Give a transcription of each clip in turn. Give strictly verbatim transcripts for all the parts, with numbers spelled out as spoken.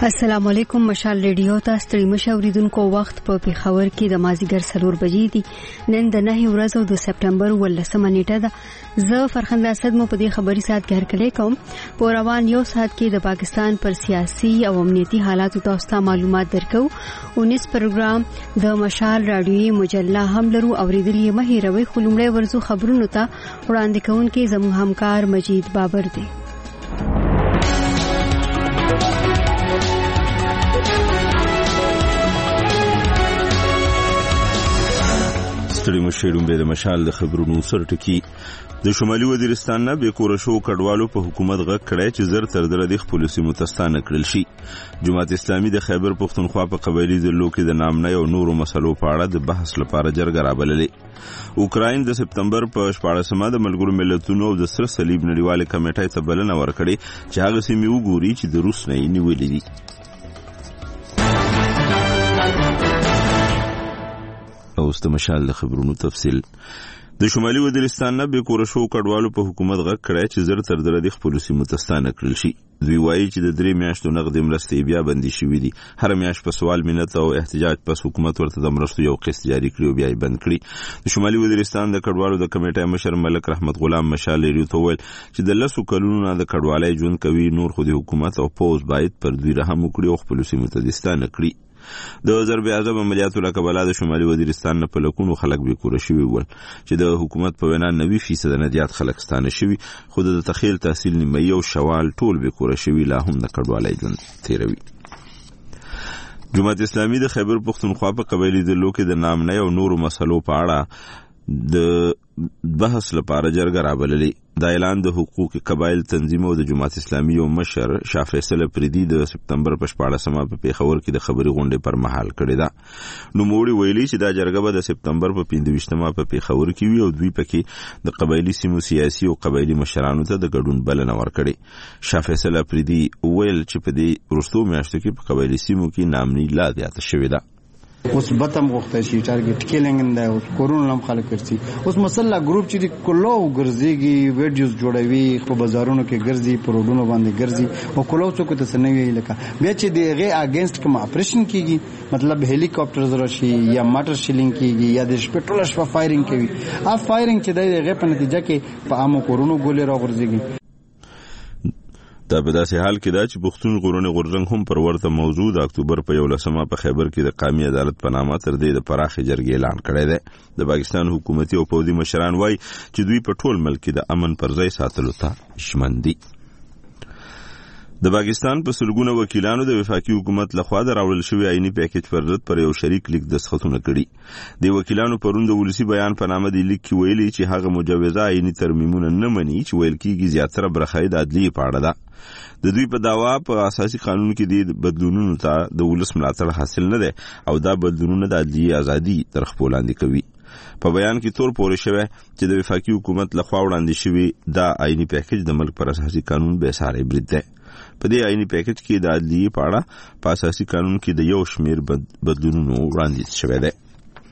السلام علیکم. مشال ریډیو ته ستړي مشوریدونکو وخت په پیښور کې د مازیګر سلور بجې دي. نن د نه ورځ او د سپټمبر ولسمه نیټه ده. زه فرخنده اسد مو په دې خبري سات کې هرکلی کوم. په روان یو سات کې د پاکستان پر سیاسي او امنیتي حالاتو تاسو ته معلومات درکو. اونیس پروګرام د مشال رادیوي مجله هم لرو. اوریدلې مه هیروئ. خلومړی ورزو خبرونو ته وړاندې کوونکې زموږ همکار مجید بابر دی. ستړي مشیرون به د مشال د خبرونو سر ټکی. د شمالي وزیرستان نه به کور شو کډوالو په حکومت غږ کړی چې زر تر در د پولیسو متستانه کړل شي. جماعت اسلامي د خیبر پختونخوا په قبایلی ضلعو کې د نامنۍ او نورو مسلو په اړه د بحث لپاره جرګه رابللې. اوکراین د سپتمبر په شپاړسمه د ملګرو ملتونو او د سره صلیب نړیوال کمیټې ته بلنه ورکړې چې هغه سیمې وګوري چې د روس نه نیولې دي. اوس د مشال د خبرونو تفصیل. د شمالي وزیرستان نه به کور شو کډوالو په حکومت غږ کړی چې زر تر در د پولیسو متستانه کړل شي. دوی وایي چې د درې میاشتو نقدې مرستې بیا بندي شوې دي. هر میاشت په سوال منت او احتجاج پس حکومت ورته د مرستو یو قسط جاری کړی او بیا یې بند کړی. د شمالي وزیرستان د کډوالو د کمیټې مشر ملک رحمت غلام مشال ریډیو ته ویل چې د لسو کلونو نه د کډوالۍ ژوند کوي. نور خو د حکومت او پوز باید پر دوی رحم وکړي او پولیسو متستانه کړي. د ضرب اعظم عملیاتو لکبلا د شمالي وزیرستان نه په لکونو خلک به کور شوي ول چې د حکومت په وینا نوي فیصد نه زیات خلک ستانه شوي. خو د تخیل تحصیل نیمه او شوال ټول به کور شوي لا هم د کډوالۍ ژوند تیروي. جماعت اسلامي د خیبر پختونخوا په قبایلی ضلعو کې د نامنۍ او نورو مسلو په اړه د بحث لپاره جرګه رابللې. دا اعلان د حقوق قبایل تنظیم او د جماعت اسلامي او مشر شاه فیصل پریدي د سپتمبر په شپاړسمه په پیښور کې د خبري غونډې پر مهال کړې ده. نو موړي ویلي چې دا جرګه به د سپتمبر په پنځه ویشتمه په پیښور کې وي او دوی پکې د قبایلی سیمو سیاسي او قبایلی مشرانو ته د ګډون بلنه ورکړي. شاه فیصل پریدي ویل چې په دې وروستو میاشتو کې په قبایلی سیمو کې نامنۍ لا زیاته شوې ده. اوس بتم غوښته شي ټارګټ کیلینګ دی. اوس کورونه هم خلک ګرځي. اوس مسله ګروپ چې د کلو ګرځيږي ویډیوز جوړوي په بازارونو کې ګرځي په روډونو باندې ګرځي او کلو څوک ته سنوي لکه بیا چې دغه اگینست کوم اپریشن کیږي مطلب هلیکاپټر زره شي یا ماټر شیلینګ کیږي یا د شپټول شپه فایرینګ کوي. ا فایرینګ چې دغه په نتیجه کې په عامو کورونو ګولې راغورځيږي. دا په داسې حال کې دا چې پښتون غرونه غورځنګ هم پر ورته موضوع د اکتوبر په یولسمه په خیبر کې د قومي عدالت په نامه تر دې د پراخې جرګې اعلان کړی دی. د پاکستان حکومتي او پوځي مشران وایي چې دوی په ټول ملک کې د امن پر ځای ساتلو ته ژمن دي. د پاکستان په سلګونه وکیلانو د وفاقي حکومت لخوا د راوړل شوی آئینی پیکج پر ضد پر یو شریک لیک دستخطونه کړي. د وکیلانو پرون د ولسی بیان په نامه د لیک کې ویلي چې هغه مجوزه آئینی ترمیمونه نه مني چې ویل کېږي زیاتره برخه د عدلیې په اړه ده. د دوی په داوا په اساسي قانون کې د بدلونونو ته د ولس ملاتړ حاصل نه دی او دا بدلونونه د عدلیې ازادي تر خپل لاندې کوي. په بیان کې تور پورې شوی چې د وفاقي حکومت لخوا وړاندې شوی دا آئینی پیکج د ملک پر اساسي قانون به ساره برید دی. په دې آئینی پیکج کې د عدلیې په اړه په اساسي قانون کې د یو شمیر بدلونونو وړاندیز شوی دی.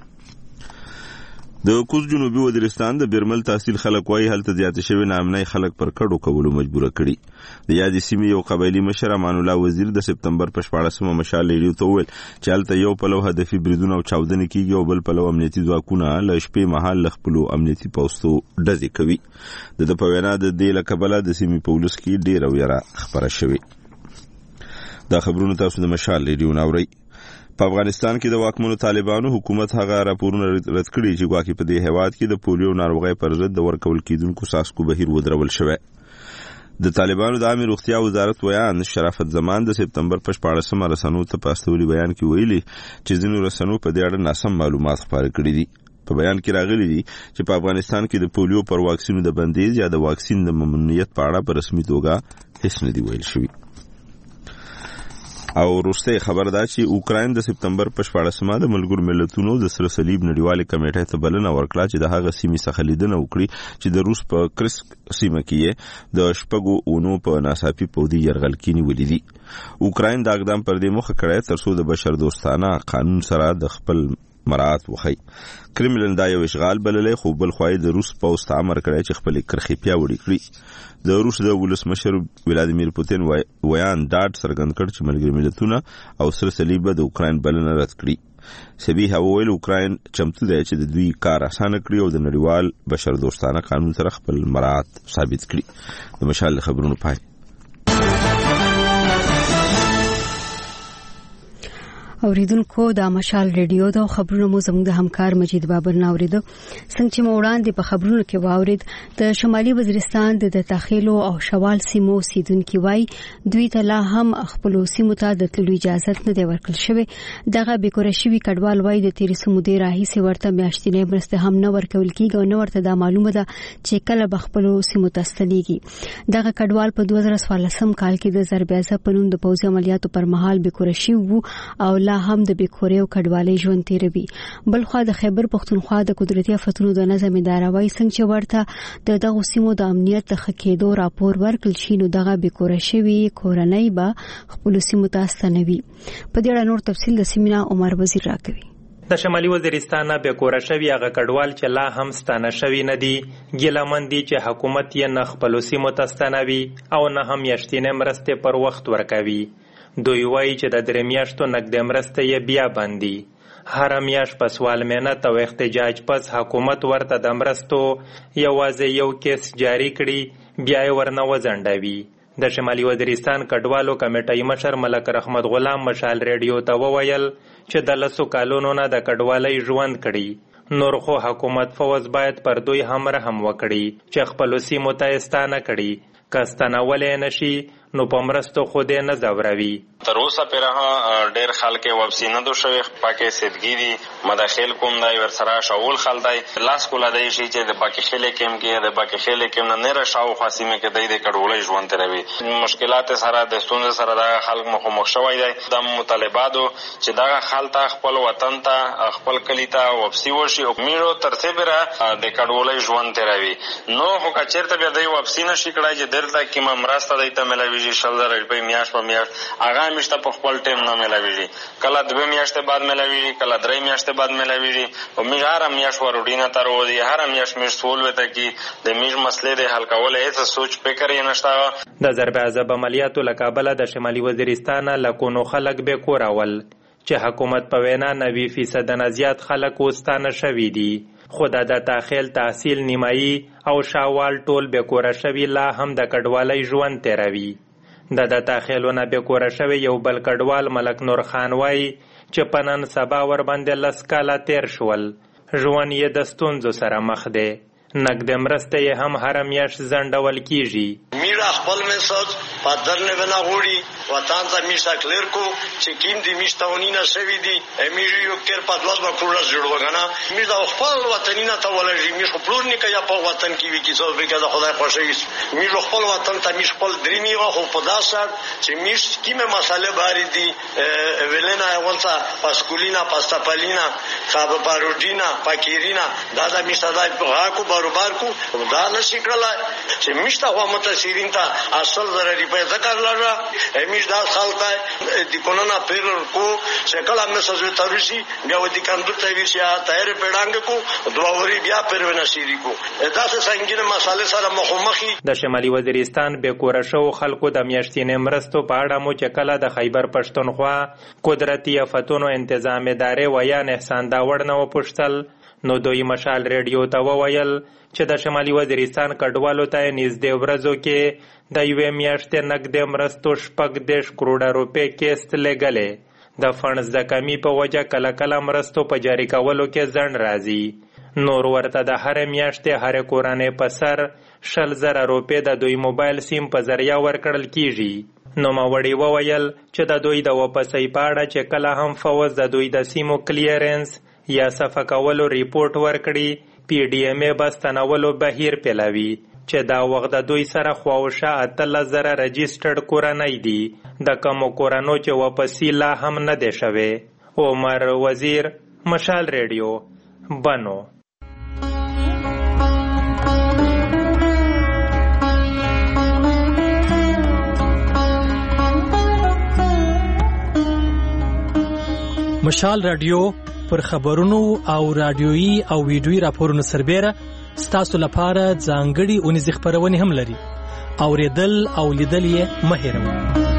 د کوز جنوبي وزیرستان د بیرمل تحصیل خلک وایي هلته زیاته شوی نامنۍ خلک پر کډو کولو مجبور کړي. د یادې سیمې یو قبایلی مشر امان الله وزیر د سپتمبر په شپاړسمه مشال ریډیو ته ویل چې هلته یو پلو هدفي بریدونه او چاودنې کیږي او بل پلو امنیتي ځواکونه له شپې مهال له خپلو امنیتي پوستو ډزې کوي. د د په وینا د دې له کبله د سیمې په ولس کې ډېره ویره خپره شوې. دا خبرونه تاسو د مشال ریډیو نه اورئ. په افغانستان کې د واکمنو طالبانو حکومت هغه راپورونه رد کړي چې ګواکې په دې هیواد کې د پولیو ناروغۍ پر ضد د ورکول کېدونکو څاڅکو بهیر ودرول شوی. د طالبانو د عامه روغتیا وزارت ویان شرافت زمان د سپتمبر په شپاړسمه رسنیو ته په استولي بیان کې ویلي چې ځینو رسنیو په دې اړه ناسم معلومات خپاره کړي دي. په بیان کې راغلي دي چې په افغانستان کې د پولیو پر واکسینو د بندیز یا د واکسین د ممنوعیت په اړه په رسمي توګه هیڅ نه دی ویل شوی. او وروسته خبر ده چې اوکراین د سپتمبر په شپاړسمه د ملګرو ملتونو د سره صلیب نړیوال کمیټې ته بلنه ورکړه چې د هغه سیمې څخه لیدنه وکړي چې د روس په کرسک سیمه کې د شپږو اونو په ناڅاپي پوځي یرغل کې نیولې دي. اوکراین دا اقدام پر دې مخه کړی ترڅو د بشر دوستانه قانون سره د خپل مراعات وخی. کرملن دا یو اشغال بللې، خو بل خوای د روس پوځ ته امر کړی چې خپل کرخي پیاوړي کړي. د روس د ولسمشر ولادیمیر پوتین ویان ډاډ څرګند کړ چې ملګري ملتونه او سره صلیب د اوکراین بلنه رد کړي. سبیه وویل اوکراین چمتو دی چې د دوی کار اسانه کړي او د نړیوال بشر دوستانه قانون سره خپل مراعات ثابت کړي. د مشال خبرونو پای. اوریدونکو د مشال ریډیو د خبرونو مو زموږ د همکار مجید بابر ناوریدو. څنګه چې مو وړاندې په خبرونو کې واورید، د شمالي وزیرستان د تخیلو او شوال سیمو سیدونکو وای دوی ته لا هم خپل سیمو ته د تلو اجازه نه دی ورکړل شوی. دغه بیکورشوي کډوال وای د تیر سمو دی راهي ورته میاشتنې مرسته هم نه ورکول کیږي او نه ورته د معلومه ده چې کله بخپل سیمو ته ستنیږي. دغه کډوال په دوه زره څوارلسم کال کې د زربیازه پنوم د پوځي عملیاتو پر مهال بیکورشوي وو او لا هم د بیکوري او کډوالۍ ژوند تیروي. بل خو د خیبر پختونخوا د قدرتي آفتونو د نظم اداره وایي څنګه چې ورته د دغه سیمو د امنیت د خکېدو راپور ورکړل شي نو دغه بیکوري شوی کورنۍ به خپل سیمو ته ستنوي. په دې اړه نور تفصیل د سیمینا عمر وزیر راکوي. د شمالي وزیرستان به کور شوی هغه کډوال چې لا هم ستانه شوی نه دي، ګیلمندي چې حکومت یې نه خپل سیمو ته ستنوي او نه هم یشتینه مرسته پر وخت ورکوي. دوی وایي چې د درې میاشتو نقد مرسته یې بیا بندي. هر میاشت په سوال مهنت او احتجاج پس حکومت ورته د مرستو یوازې یو کیس جاری کړي، بیا یې ورنه وځنډوي. د شمالي وزیرستان کډوالو کمیټې مشر ملک رحمت غلام مشال ریډیو ته وویل چې د لسو کالونو نه د کډوالۍ ژوند کړي، نور خو حکومت فوز باید پر دوی هم رحم وکړي چې خپل سیمو ته ستانه کړي. که ستنولې نشي نو په مرستو خو دې نه ځوروي. تر اوسه پرې ډېر خلک واپسي نه دو شوي، پاکې سیدګي دي، مداخل کوم دی ورسره شاول خل دی لاس کولا دی شي چې د باقي خلک کېم کې د باقي خلک کېم نه نه شاوخوا سیمې کې دی د کډوالۍ ژوند تیروي. مشکلات سره د ستونزې سره دا خلک مخامخ شوی دی. د مطالباتو چې دا خلک خپل وطن ته خپل کلی ته واپسي وشي او میرو ترڅه بره د کډوالۍ ژوند تیروي. نو خو کچېرته بیا دی واپسي نشي کړای چې درته کیمه مرسته دی ته ملوي شل زره روپۍ میاشت په میاشت هغه میشته په خپل ټیم نه ملوي، کله دوه میاشتې بعد ملوي، کله درې میاشتې بعد ملوي او میږ هر میاشت ورډینه تر ودی هر میاشت میش سوال وته کی د میږ مسلې د حل کول هیڅ سوچ فکر یې نشته. د ضربه عملیاتو لکابل د شمالي وزیرستان لکونو خلک به کورول چې حکومت په وینا نوي فیصد نه زیات خلک وستانه شوي دي، خو د داخل تحصیل نیمایي او شاوال ټول به کور شوي لا هم د کډوالۍ ژوند تیروي. د د داخلونه به کور شوی یو بل کډوال ملک نور خان وای چې پنن سبا ور باندې لس کاله تیر شول، ژوند یې د ستونزو سره مخ دی. نقد مرسته یې هم هر میاشت ځنډول کیږي. میرا خپل میسج پادر نه ونا غوړي وطن ته میشا کلیر کو چې کیم دی میشتاونی نه شوی دی میری یو کېر په دواس با کورس جوړ وغنا میرا خپل وطنینا ته ولږي میش خپل نه کیا په وطن کې وی کی څو به کده خدای خوشی میرا خپل وطن ته میش خپل درمی خو په داسه چې میش کیمه مساله باری دی ولنا ونسا پاسکولینا پاستاپالینا خاب باروډینا پاکیرینا دادا میشتا دای په کو باروبار کو دا نشي کړل چې میشتا هو متاثرین ته اصل ضروري په ذکر لرا امیش دا خالته د کوننا پیر کو شکل هم سوزه تروسی بیا ودی کندو ته ویشیا تایر پیډانګ کو دواوري بیا پیر ونشيري کو دا څه څنګه مسالې سره مخمخي. د شمالي وزیرستان به کور شو خلکو د میاشتینې مرستو په اړه مو چې کله د خیبر پښتونخوا قدرتي آفتونو انتظام ادارې ویان احسان داوړ نه وپوښتل نو دوی مشال ریډیو ته وویل چې د شمالي وزیرستان کډوالو ته نږدې ورځو کې د یوې میاشتې نقد مرستو شپږ دېرش کروړه روپۍ کیست لګلې. د فنډز د کمی په وجه کله کله مرستو په جاري کولو کې ځنډ راځي. نور ورته د هر میاشتې هر کورنۍ په سر شل زره روپۍ د دوی موبایل سیم په ذریعه ورکړل کیږي. نو ماوړي وویل چې د دوی د واپسۍ په اړه چې کله هم فوز د دوی د سیمو کلیرنس یا صفه کولو ریپورت ورکړي پی ډی ایم ای بس تنولو بهیر پیلاوي چې دا وخت د دوی سره خواوشا اتلس زره رجیسټرډ کورنۍ دي د کومو کورنو چې واپسی لا هم نه دی شوی. عمر وزیر مشال ریډیو بنو. مشال رادیو پر خبرونو او رادیويي او ویډیويي راپورونو سربېره ستاسو لپاره ځانګړي اونیزې خپرونې هم لري. اوریدل او لیدل یې مه هېروئ.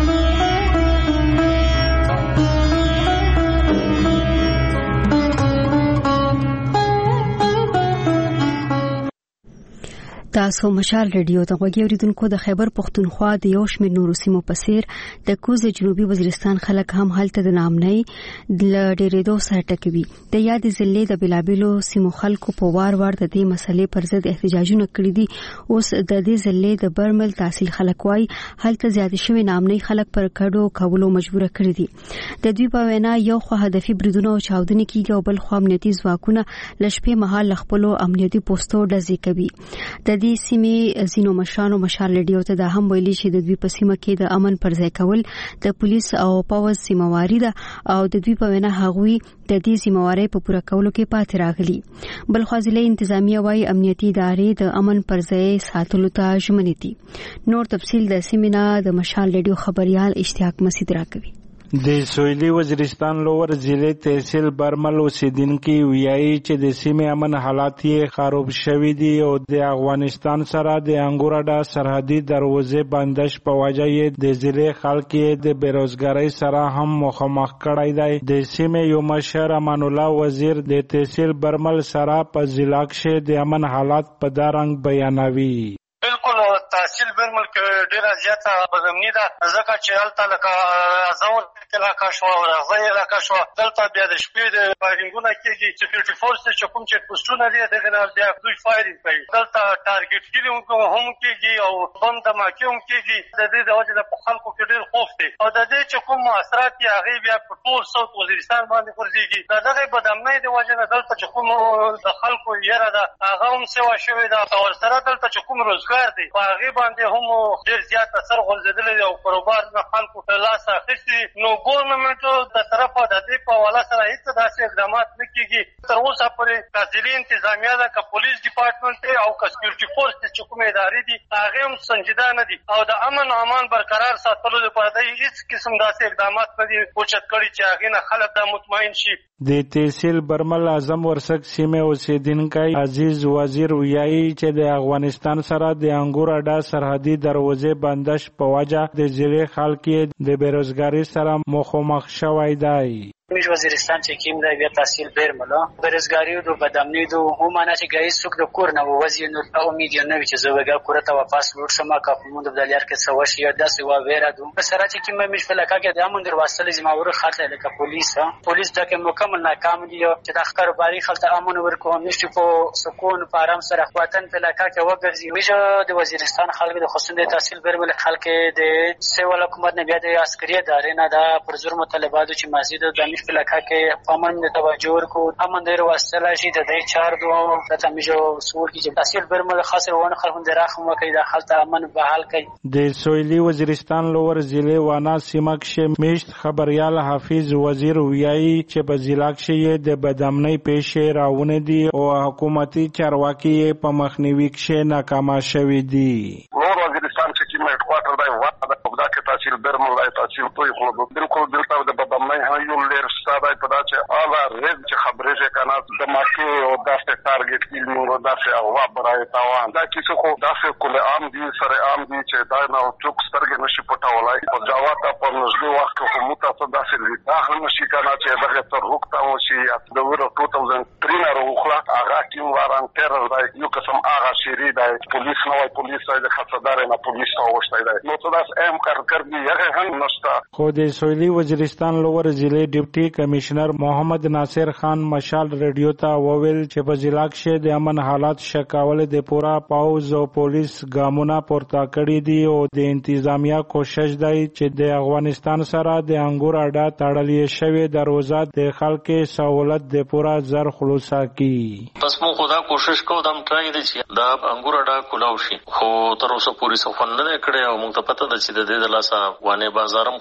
تاسو مشال ریډیو ته غوږی اوریدونکو. د خیبر پښتونخوا د یو شمېر نورو سیمو په څیر د کوز جنوبي وزیرستان خلک هم هلته د نامنۍ د ډېرېدو سره ټکوي. د یادې ضلعې د بېلابېلو سیمو خلکو په وار وار د دې مسلې پر ضد احتجاجونه کړي دي. اوس د دې ضلعې د برمل تحصیل خلک وایي هلته زیاتې شوي نامنۍ خلک پر کډو کولو مجبوره کړي دي. د دوی په وینا یو خوا هدفي بریدونه او چاودنې کېږي او بل خوا امنیتي ځواکونه له شپې مهال له خپلو امنیتي پوستو ډزې کوي. د دې سیمې ځینو مشرانو مشال ریډیو ته دا هم ویلي چې د دوی په سیمه کې د امن پر ځای کول د پولیس او پوځ سیمواري ده او د دوی په وینا هغوی د دې سیمواري په پوره کولو کې پاتې راغلي. بل خو ضلع انتظامیه وايي امنیتي ادارې د امن پر ځای ساتلو ته ژمنې دي. نور تفصیل د سیمې نه د مشال ریډیو خبريال اشتیاق مسعود راکوي. د سویلي وزیرستان لور ضلع تحصیل برمل اوسیدونکي ویایي چې د سیمې امن حالات یې خراب شوي دي او د افغانستان سره د انګوراډا سرحدي دروازې بندش په وجه یې د ضلع خلک یې د بیروزګارۍ سره هم مخامخ کړی دی. د سیمې یو مشر امان الله وزیر د تحصیل برمل سره په ضلع کې د امن حالات په دا رنګ بیانوي. بالکل تحصیل برمل کې ډیره زیاته بدامني ده ځکه چې هلته لکه ازور علاقه شو او غزې علاقه شو دلته بیا د شپې د فایرینګونه کېږي. سکیورټي فورس چې کوم چې پوسټونه دي دغه نه بیا دوی فایرینګ کوي. دلته ټارګټ کیلینګ هم کېږي او بم دماکي هم کېږي. د دې د وجې د خلکو کې ډېر خوف دی او د دې چې کوم مؤثرات یې هغې بیا په ټول ساوت وزیرستان باندې غورځېږي. د دغې بدامنۍ د وجې نه دلته چې کوم د خلکو یره ده هغه هم سوا شوې ده او ورسره دلته چې کوم روزګار دی په هغې باندې هم ډېر زیات اثر غورځېدلی دی او کاروبار نه خلکو له لاسه اخیستي. نو ګورنمنټو د طرفه د دې په حواله سره هېڅ داسې اقدامات نه کېږي تر اوسه پورې. که ضلعي انتظامیه ده که پولیس ډیپارټمنټ دی او که سکیورټي فورس دی چې کومې ادارې دي هغې هم سنجیده نه دي او د امن او امان برقرار ساتلو لپاره د هېڅ قسم داسې اقدامات نه دي اوچت کړي چې هغې نه خلک دا مطمئن شي. د تحصیل برمل اعظم ورسک سیمې اوسیدونکی عزیز وزیر ویایي چې د افغانستان سره د انګوراډا سرحدي دروازې بندش په وجه د ضلع خلک د بیروزګارۍ سره مخامخ شوی دی. میش وزیرستان چې کیم دی بیا تحصیل برمل بیروزګاری او بدامنی دو هم نه چې ګای څوک د کور نه وځي نو امید نه وي چې زه وګا کور ته واپس لور شم کا په مونږ د لیار کې څه وشي یا داسې وا ویرا دو سره چې کیم میش په لکه کې د امن در واسطه لازم اور خاطر لکه پولیس پولیس دا کې مکمل ناکام دي چې د کاروباري خلک امن ورکو نشي په سکون په آرام سره وطن په لکه کې وګرځي. میش د وزیرستان خلک د خصوصا د تحصیل برمل خلک د سیول حکومت نه بیا د عسکري ادارې نه دا پر زور مطالبات چې مزید د په لکه کې پامن د توجه ورکو امن ډیر واسطه شي د دې چار دوه د تمیجو اصول کې چې تحصیل برمل خاصه ونه خلکو د راخم وکړي د حالت امن بحال کړي. د سویلي وزیرستان لور ضلع وانا سیمه کې میشت خبريال حافظ وزیر ویایي چې په ضلع کې د بدامنۍ پیښې راونه دي او حکومتي چارواکي په مخنیوي کې ناکام شوي دي. نور وزیرستان چې میټ کوارټر دی واده په دغه تحصیل برمل دی تحصیل توي خو بالکل دلته د بدامنۍ یو لیر ستاره په دا چې اعلی رز چې خبرې کنه د ماکي او داسې ټارګټ کیلینګ او داسې هوا برای تاوان دا کیسه خو داسې کول عام دي سره عام دي چې دا نه څوک سترګې نشي پټولای او جواب ته په نږدې وخت کې کومه تاسو داسې لیدا هم نشي کنه چې دغه تر وخت او شي د ورو دوه هزار درې نه وروخلا هغه ټیم واران تر دا یو قسم هغه شری دا پولیس نو پولیس د خاصدار نه پولیس اوشتای دا نو څه داس ام کارکردګي هغه هم نشته. خو د سویلي وزیرستان لور ضلع ډیپټي کمشنر محمد ناصر خان مشال ریډیو ته وویل چې په ضلع کې د امن حالات شکاول د پورا پاوز او پولیس ګامونه پورته کړی دي او د انتظامیه کوشش دی چې د افغانستان سره د انګوراډا تړلې شوی دروازه د خلکو سہولت د پورا زر خلاصا کی. پس مو خدا کوشش کوو دم ټرای دی چې دا انګوراډا کولاو شي خو تر اوسه پوری سفن نه کړي او موږ ته پته ده چې د دې د لاسه وانه بازارم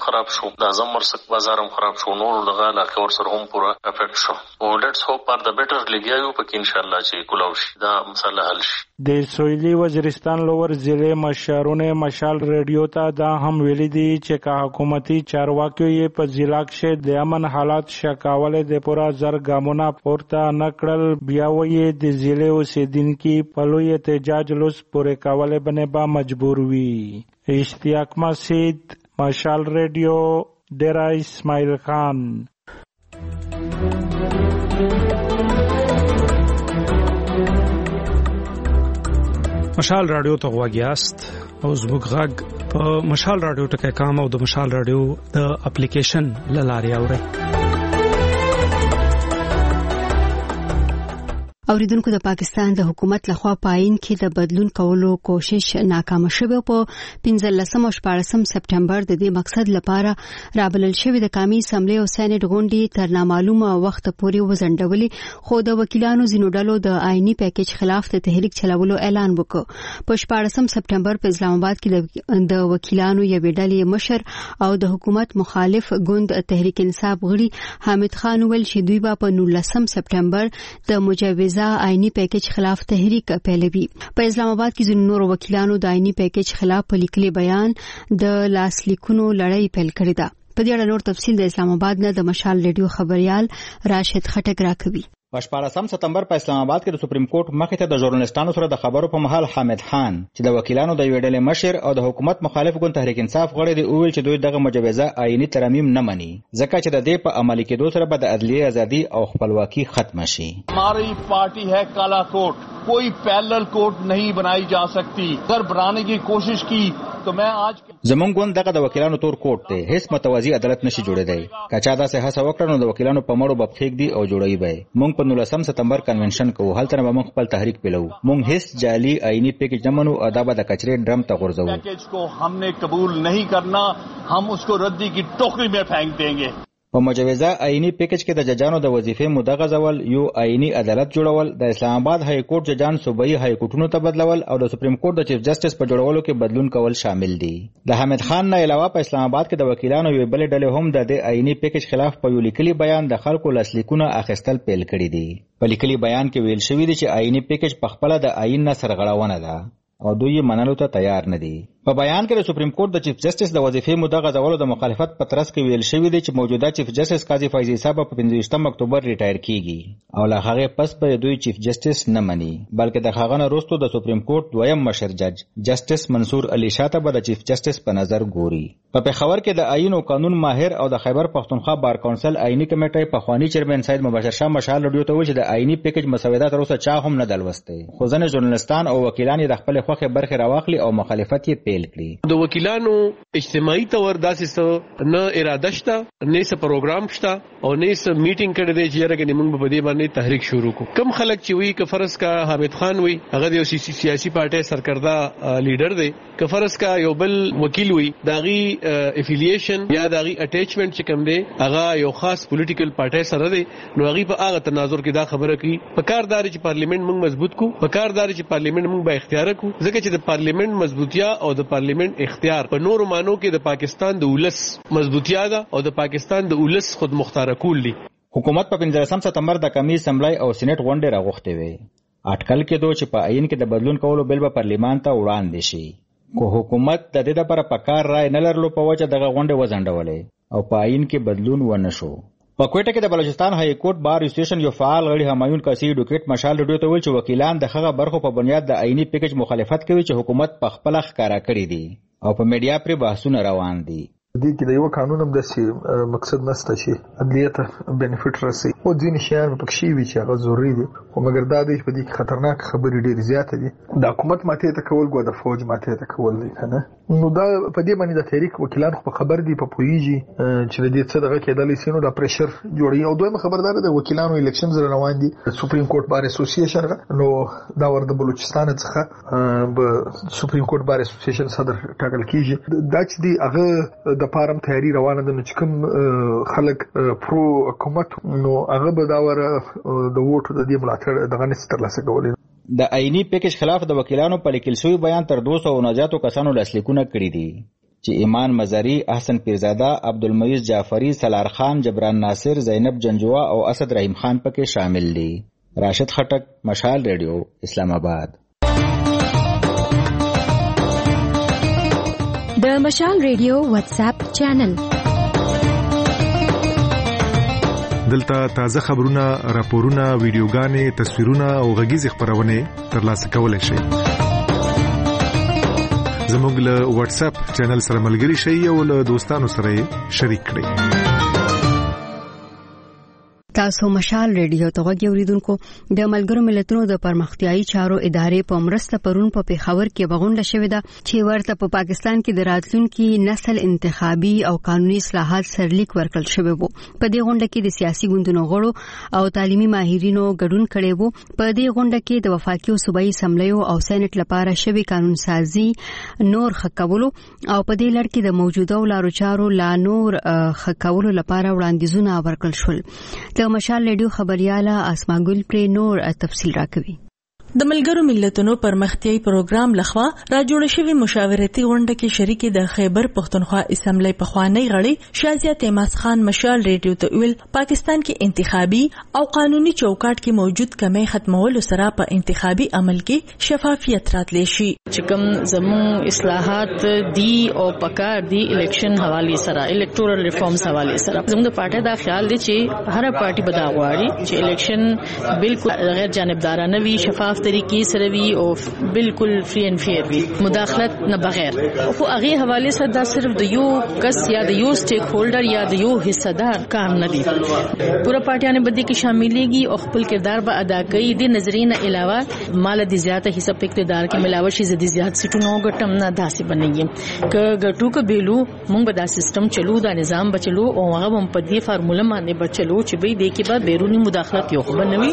خراب شو د اعظم مرسک بازار هم خراب شو نور دغه علاقه ور سره هم پورا افیکټ شو او لیټس هوپ فار د بیټر لګیاو پکې ان شاء الله چې کولاو شي دا مسله حل شي. د سویلی وزیرستان لور ضلع مشرونه مشال ریډیو ته دا هم ویلي دي چې کا حکومتي چارواکي یې په ضلع کې د امن حالات شکاوله د پورا زر ګامونه پورته نکړل بیا وې د ضلع اوسیدونکو په لوی احتجاج لوس پورې کاوله باندې با مجبور وي. اشتیاق مسجد مشال ریډیو ډیرا اسماعیل خان. مشال رادیو ته غواګیاست او زموږ غږ په مشال رادیو ټکي کام او د مشال رادیو د اپلیکیشن لاري اوري. اوریدونکو د پاکستان د حکومت لخوا پاین کې د بدلون کولو کوشش ناکام شوه. په پنځلسم او شپاړسم سپټمبر د دې مقصد لپاره رابلل شوی د قومي اسمبلی او سېنات غونډې تر نامعلومه وخت پورې وزندولې خو د وکیلانو زینو ډلو د آئینی پیکیج خلاف د تحریک چلولو اعلان وکړ. په شپاړسم سپټمبر په اسلام آباد کې د وکیلانو یو ډلې مشر او د حکومت مخالف ګوند تحریک انصاف غړي حامد خان ویل چې دوی په نولسم سپټمبر د مجوز آئینی پیکیج خلاف تحریک پیلوي. په اسلام آباد کې ځینو نور وکیلانو د آئینی پیکیج خلاف په لیکلي بیان د لاسلیکونو لړۍ پیل کړې ده. په دې اړه نور تفصیل د اسلام آباد نه د مشال ریډیو خبريال راشد خټک راکوي. په شپاړسم سپتمبر په اسلام آباد کې د سپریم کورټ مخې ته د ژورنالستانو سره د خبرو په مهال حامد خان چې د وکیلانو د یوې ډلې مشر او د حکومت مخالف ګوند تحریک انصاف غړي دی وویل چې دوی دغه مجوزه آئینی ترمیم نه مني ځکه چې د دې په عملي کېدو سره به د عدلیه ازادي او خپلواکي ختم شي. हमारी पार्टी है काला कोर्ट, कोई पैरेलल कोर्ट नहीं बनाई जा सकती. अगर बनाने की कोशिश की तो मैं आज زمونږ ګوند دغه د وکیلانو تور کوټ دی هیڅ متوازی عدالت نشي جوړېدای. کچا داسې هڅه وکړه نو د وکیلانو په مړو بخښیک دی او جوړوي به. مونږ په نولسم سپتمبر کنونشن کوو هلته به مونږ خپل تحریک پیلو. مونږ هیڅ جعلي آئینی پیکیج نه منو او دا به د کچرې ډرم ته غورځو. پیکیج کو हमने قبول नहीं करना, हम उसको रद्दी की टोकरी में फेंक देंगे. په مجوزه آئینی پیکیج کې د ججانو د وظیفې موده غځول یو آئینی عدالت جوړول د اسلام آباد های کورټ ججان صوبایي های کورټونو ته بدلول او د سپریم کورټ د چیف جسټس په جوړولو کې بدلون کول شامل دي. د حامد خان نه علاوه په اسلام آباد کې د وکیلانو یو بل ډلې هم د دې آئینی پیکیج خلاف په یو لیکلي بیان د خلکو لاسلیکونه اخیستل پیل کړي دي. په لیکلي بیان کې ویل شوی دی چې آئینی پیکیج په خپل د آئین نه سرغړونه ده او دوی یې منلو ته تیار نه دي. په بیان کې د سپریم کورټ د چیف جسټس د وظیفې موده غځولو د مخالفت په ترڅ کې ویل شوی دی چې موجوده چیف جسټس قاضي فیض صاحب په پنځه اکتوبر ریټایر کیږي او له هغه پس به دوی چیف جسټس نه مني بلکې د هغه نه وروسته د سپریم کورټ دویم مشر جج جسټس منصور علي شاه به د چیف جسټس په نظر ګوري. په پېښور کې د آئین او قانون ماهر او د خیبر پښتونخوا بار کونسل آئینی کمیټې په خوانی چیرمن سید مبشر شاه مشال رډیو ته ویل چې د آئینی پیکیج مسوده تر اوسه چا هم نه دلوسته خو ځنه ژورنالستان او وکیلان د خپل خوخه برخه راوخلي او مخالفت یې پیل کړي. د وکیلانو اجتماعي تور داسې څه نه اراده شته نه څه پروګرام شته او نه څه میټینګ کړی دی چې راګنې موږ په دې باندې تحریک شروع کو. کم خلک چې وی ک فرض کا حامد خان وی هغه د سیاسي پارټي سرکردا لیډر دی ک فرض کا یو بل وکیل وی داغي افیلیشن یا داغي اٹیچمنٹ چې کوم دی هغه یو خاص پولیټیکل پارټي سره دی نو هغه په هغه تناظر کې دا خبره کوي په کاردار چې پارلیمنت موږ مضبوط کو په کاردار چې پارلیمنت موږ به اختیار کو ځکه چې د پارلیمنت مضبوطیا او د پارلیمنت اختیار په نورو مانو کې د پاکستان د ولس مضبوطیا ده او د پاکستان د ولس خود مختار کول دي. حکومت په پنځلسم سپتمبر د قومي اسمبلی او سېنات غونډې راغوښتې وې. اټکل کېدو چې په آئین کې د بدلون کولو بل به پارلیمان ته وړاندې شي. کو حکومت د دې لپاره په کار رای نه لرلو په وجه دغه غونډې وځنډولې او په آئین کې بدلون ونه شو. په کوټه کې د بلوچستان های کورټ بار اسوسییشن یو فعال غړي همایون کاسي اډوکیټ مشال ډیو ته ویل چې وکیلان د هغه برخو په بنیاد د آئینی پیکیج مخالفت کوي چې حکومت په خپل ښکارا کړی دي او په میډیا پر بحثونه روان دي. دې کې د یو قانون هم د مقصد نشته چې عدلیه ته بینیفټ رسي او ځینې شیان په کې وی چې هغه ضروري دي خو مګر دا د په دې کې خطرناک خبرې ډېر زیات دي. د حکومت ماته ته کول غو د فوج ماته ته کول دي کنه نو دا په دې باندې د تحریک وکیلان خو خبر دي په پویږي چې دې څه دغه کېدلی سينو د پریشر جوړي او دویم خبردار د وکیلانو الیکشن زره روان دي. سپریم کورټ بار اسوسییشن نو دا ور د بلوچستان څخه به سپریم کورټ بار اسوسییشن صدر ټاکل کیږي. دا چې دی هغه د پارم تیاری روانه ده چې کوم خلک پرو حکومت نو هغه به دا ور د ووټ د دې ملاتړ دغه نستر لاسه کولې. د آئینی پیکیج خلاف د وکیلانو په لیکل شوی بیان تر دوه سوه نه زیاتو کسانو لاسلیکونه کړي دي. چې ایمان مزری، احسن پیرزاده، عبدالمعیز جعفری، سلار خان، جبران ناصر، زینب جنجوا او اسد رحیم خان پکې شامل دي. راشد خټک، مشال ریډیو، اسلام آباد. د مشال ریډیو واتس اپ چینل دلته تازه خبرونه، راپورونه، ویډیوګانې، تصویرونه او غږیز خبرونه ترلاسه کولای شئ. زموږ له واتس اپ چینل سره ملګري شئ او له دوستانو سره شریک کړئ. تاسو مشال ریډیو ته غوږی اوریدونکو. د ملګرو ملتونو د پرمختیایي چارو ادارې په مرسته پرون په پیښور کې بغونډه شوې ده چې ورته په پاکستان کې د راتلونکي نسل انتخابي او قانوني اصلاحات سرلیک ورکړل شوی وو. په دې غونډه کې د سیاسي ګوندونو غړو او تعلیمي ماهرینو ګډون کړي وو. په دې غونډه کې د وفاقي او صوبایي اسمبلیو او سېنات لپاره شوی قانون سازي نور خکولو او په دې لړ کې د موجوده لارو چارو لا نور خکولو لپاره وړاندیزونه ورکړل شول. د مشال ریډیو خبرياله اسما ګل پر نور تفصیل راکوي. د ملګرو ملتونو پرمختیایي پروګرام لخوا را جوړ شوی مشاورتي غونډه کې شریک د خیبر پختونخوا اسمبلی پخوانی غړي شازیه تیماس خان مشال ریډیو ته ویل پاکستان کې انتخابي او قانوني چوکاټ کې موجود کمی ختمولو سره په انتخابي عمل کې شفافیت راتلی شي. چې کوم زمون اصلاحات دي او پکار دي الیکشن حواله سره الکټورل ریفارمز حواله سره زموږ د پارټي دا خیال دی چې هر پارټي بدا غواړي چې الیکشن بالکل غیر جانبدارانه وي، شفاف طریقې سره وي او بالکل فری اینڈ فیر وي، مداخلت نه بغیر. خو هغه حواله سره دا صرف د یو کس یا د یو سټیک هولډر یا د یو حصہ دار کار نه دی. پورا پارټیانه بده کې شاملېږي او خپل کردار به ادا کوي. د نظرینه علاوه مال د زیاته حصہ په اقتدار کې ملاوي شي، د زیات سټونو غټم نه داسې بنېږي ک غټو ک بیلو مونږ به دا سیستم چلو، دا نظام بچلو او هغه هم په دې فارموله باندې بچلو چې به دې کې به بیرونی مداخلت یو خبرنوي.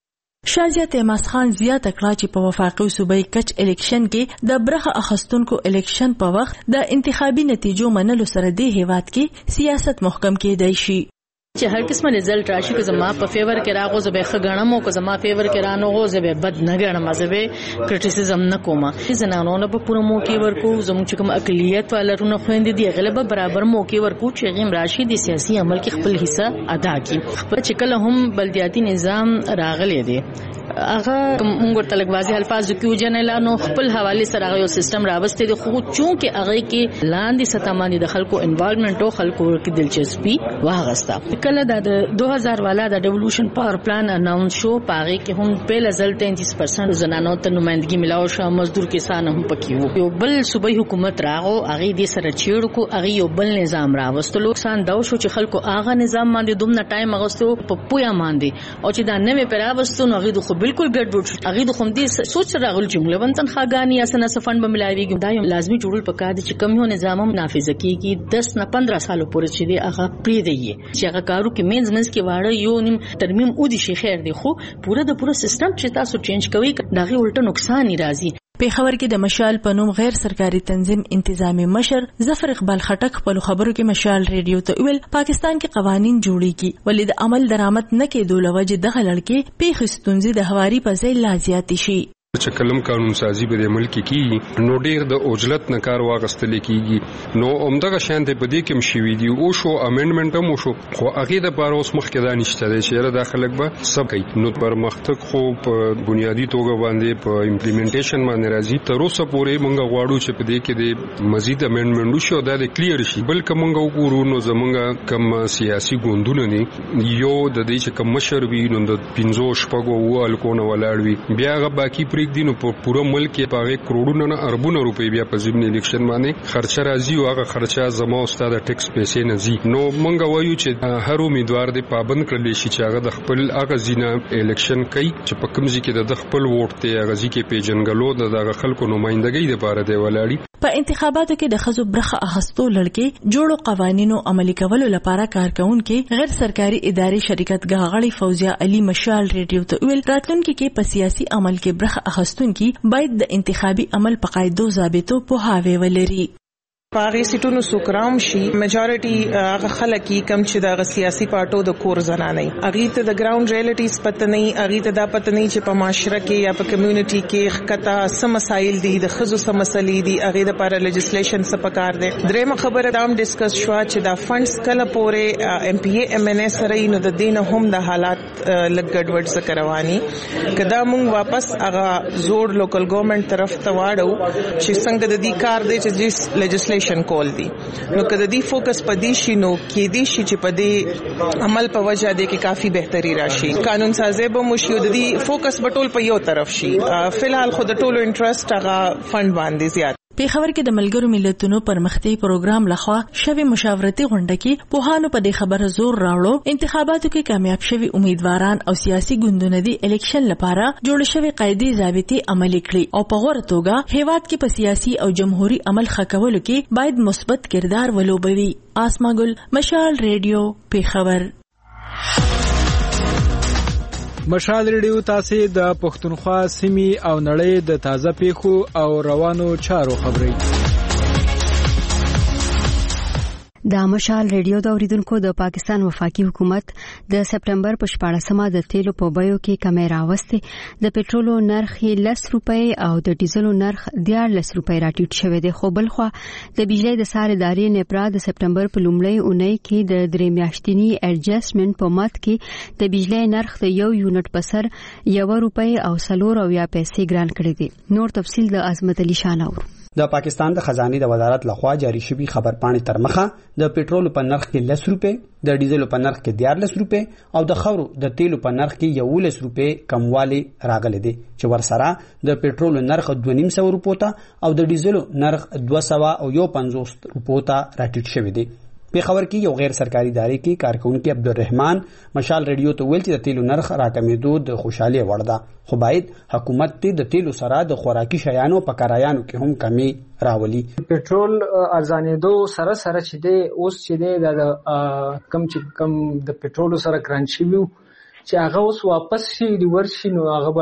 شازیه تیماس خان زیاته کړه چې په وفاقي صوبایي کچ الیکشن کې د برخه اخستونکو الیکشن په وخت د انتخابي نتیجو منلو سره د هیواد کې سیاست محکم کېدای شي. چې هر قسمه رزلټ راشي که زما په فیور کې راغو زبې خګړم او که زما فیور کې رانو غو زبې بد نه ګڼم، زبې کرټیسیزم نه کوم. زنانو په پوره موقع ورکو، زموږ چې کوم اقلیت ولرونه خويندې دي غلب برابر موقع ورکو چې غیم راشي د سیاسي عمل کې خپل حصہ ادا کړي. خپل چې کله هم بلدیاتي نظام راغلی دی هغه موږ ته لګوازي الفاظ کیو جنلا نو خپل حواله سره یو سیستم راوستي دي، خو چونکه هغه کې لاندې سطح باندې د خلکو انوالومنت او خلکو کې دلچسپي واغستا. کله د دو هزار والا د ډیولوشن پاور پلان اناونس شو، پاره کې هم په لزل تینتیس پرسنټ زنانو ته نمائندګي ملاو شو، مزدور کسان هم پکې وو. یو بل صوبایي حکومت راغو هغه دې سره چیړ کو، هغه یو بل نظام راوستلو. کسان دا شو چې خلکو هغه نظام باندې دومره ټایم اغستو په پویا باندې او چې دا نوې پیراوستو نو هغه د بالکل ګډ وډ هغه د خوندي سوچ راغل جمله ونتن خاګانی یا سنا سفند به ملایويږي. دا یو لازمي جوړل پکار دي چې کم یو نظام نافذ کیږي دس نه پندرہ سال پورې چې دی هغه پری دی چې هغه کارو کې مینز منس کې واړه یو نیم ترمیم او دي شي خیر دی، خو پوره د پوره سیستم چې تاسو چینج کوي دغه الټا نقصان راځي. پیښور کې د مشال په نوم غیر سرکاري تنظیم انتظامی مشر ظفر اقبال خټک په خبرو کې مشال ریډیو ته ویل پاکستان کې قوانین جوړیږي ولې د عمل درآمد نه کېدو لوجه دغه لړکې پیښې ستونزې د هواري په ځای لا زیاتې شي. چې کلم قانون سازي په ملک کې نو ډیر د اوجلت نه کار واغستل کیږي، نو عمدغه شان ته په دې کې مشوي دي او شو امندمنت هم شو، خو هغه د بار اوس مخ کې دا نشته دی چې را داخلك به سب کوي. نو پر مختق خو په بنیادی توګه باندې په امپلیمنټیشن باندې راځي. تر اوسه پورې مونږ غواړو چې په دې کې د مزید امندمنت شو دا د کلیر شي. بلکې مونږ وګورو نو زمونږ کم سیاسي ګوندونه نه یو د دې چې کم مشر وي نو د پنځو شپږو وال کو نه ولاړ وي، بیا هغه باقي دینو په پوره ملک کې پاره کروڑونو نه اربونو روپۍ بیا په ضمن الیکشن باندې خرچه راځي او هغه خرچه زما استاد ټیکس پیسې نه زی. نو مونږ وایو چې هر امیدوار دی پابند کړل شي چې هغه د خپل هغه زینه الیکشن کوي چې په کوم ځای کې د خپل ووټ ته هغه ځای کې پیژنګلو د خلکو نمائندګۍ لپاره دی ولاړی. په انتخاباتو کې د خزو برخه اخستو لړکې جوړو قوانینو عملي کولو لپاره کارکونکو غیر سرکاري ادارې شرکت غاغړي فوزیا علي مشال ریډیو ته ویل راتلونکي کې په سیاسي عمل کې برخه اخستونکو باید د انتخابي عمل په قاعدو ضابطو په هاوی ولري. پاغي سټونو سوکرام شي میجورټي هغه خلک کم چې د سیاسي پارټو د کور زنانه اغي ته د ګراوند ریالټیز پته نه اغي ته دا پته نه چې په معاشره کې یا په کمیونټي کې خطا سم مسایل دي د خزو سم مسلې دي اغي د لپاره لیجسلیشن څه پکار دي درېمه خبره دام ډیسکس شو چې دا فندز کله پورې ایم پی ای ایم ان اس سره نو د دین هم د حالات لګ ګډوډ څه کروانی کدا مونږ واپس هغه زوړ لوکل ګورنمنت طرف ته واړو چې څنګه د دې کار دی چې لیجسلیشن کول دي نو کدا دی فوکس پدې شي نو کې دي شي چې پدې عمل په وجه دي کې کافي بهتري راشي قانون سازي به مشي د دې فوکس بټول په یو طرف شي فلحال خود ټولو انټرست هغه فند باندې زیات پیښور کې د ملګرو ملتونو پرمختي پروګرام لخوا شوی مشاورتي غونډه کې په هانو په دې خبره زور راوړو انتخاباتو کې کامیاب شوی امیدواران او سیاسي ګوندونه د الیکشن لپاره جوړ شوی قاعده ضابطه عملي کړي او په غوړه توګه هیواد کې په سیاسي او جمهوریت عمل خکولو کې باید مثبت کردار ولوبوي. آسما ګل، مشال ریډیو، پیښور. مشال ریډیو تاسو د پښتونخوا سیمې او نړۍ د تازه پیښو او روانو چارو خبري. د مشال ریډیو د اوریدونکو د پاکستان وفاقي حکومت د سپټمبر په شپاړسمه د تیلو په بیو کې کمی راوستې د پټرولو نرخ لس روپۍ او د ډیزلو نرخ دیارلس روپۍ راټیټ شوی دی. خو بلخوا د بجلی د سار ادارې نپرا د سپټمبر په لومړۍ اونۍ کې د درې میاشتنی اډجسټمنټ په مت کې د بجلی نرخ د یو یونټ په سر یو روپۍ او سلور او یا پیسې ګران کړی دی. نور تفصیل د عظمت علي شاه نور. د پاکستان د خزانه د وزارت لخوا جاری شوی خبر پاڼې تر مخه د پټرول په نرخ کې لس روپۍ، د ډیزل په نرخ کې دیارلس روپۍ او د خاورو د تیلو په نرخ کې یولس روپۍ کموالی راغلی دی چې ورسره د پټرول نرخ دوه نیم سو روپو ته او د ډیزل نرخ دوه سو او یو پنځوس روپو ته راټیټ شوی دی. پیښور کې یو غیر سرکاري ادارې کې کارکونکو عبدالرحمن مشال ریډیو ته ویل چې د تیلو نرخ راکمېدو د خوشحالي وړ ده، خو باید حکومت ته د تیلو سره د خوراکي شیانو په کرایانو کې هم کمی راولي. پټرول ارزانېدو سره سره چې دی اوس چې دی د کم چې کم د پټرول سره ګران شي وو چې هغه اوس واپس شي دی ورشي نو هغه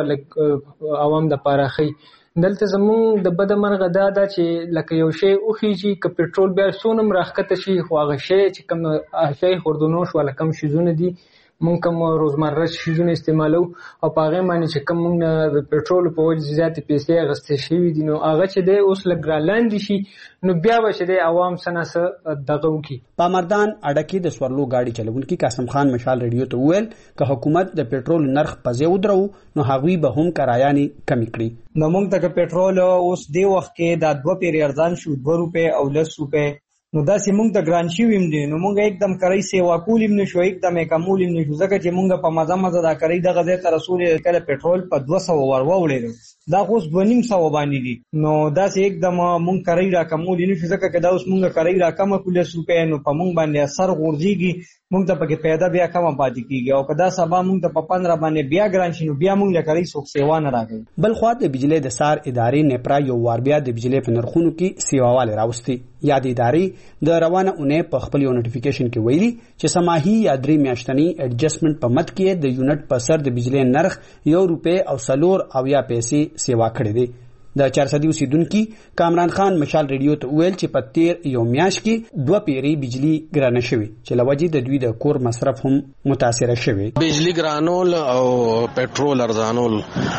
بل عوام د پاراخي دلته زمون د بد مرغه دا دا چې لکه یو شی او خيږي ک پټرول بیا سونم راخته شي خو هغه شی چې کوم شی خوردونوش ولا کم شیزونه دي مونږ کوم روزمره شیزونه استعمالو او پاغه معنی چې کوم مونږ پټرول په وجه زیات پیسې غستې شي دي نو هغه چې دی اوس لګرالاند شي نو بیا به چې دی عوام سناسه دغه وکي. پامردان اډکی د سورلو گاډي چلونکي قاسم خان مشال ریډیو ته ویل ک حکومت د پټرول نرخ پځې ودرو نو هغوی به هم کرایانی کمی کړي. نو موږ ته پټرول اوس دی وخت کې د دوه پیری ارزان شو دوه روپے او لس روپے نو دا سي موږ ته ګران شي ویم دي نو موږ एकदम کرای سی واکولم نشو एकदम کومولم نشو ځکه چې موږ په مزه مزه دا کرای دغه ځای ته رسول کله پټرول په دوه سو ور وړل دا اوس دوه نیم سو باندې دي نو دا سي एकदम موږ کرای را کومول نشو ځکه چې دا اوس موږ کرای را کوم کول روپے نو په موږ باندې اثر غورځيږي موږ ته پکې پیدا بیا کوم پاتې کیږي او کدا سبا موږ ته په پندرہ باندې بیا ګران شي نو بیا موږ لکرای سوک سیوا نه راغی. بل خو د بجلی د سار ادارې نپرا یو وار بیا د بجلی په نرخونو کې سیواواله راوستي. یاد ادارې د روانه اونې په خپل یو نوټیفیکیشن کې ویلي چې سماهي یا درې میاشتنی اډجسټمنټ په مت کې د یونټ په سر د بجلی نرخ یو روپے او سلور او یا پیسې سیوا کړې دي. د چار صدی اوسیدونکو کامران خان مشال ریډیو ته ویل چې په تیر یو میاشت کې دوه پیری بجلی ګرانه شوی چې لوجې د دوی د کور مصرف هم متاثر شوی. بجلی ګرانول او پټرول ارزانول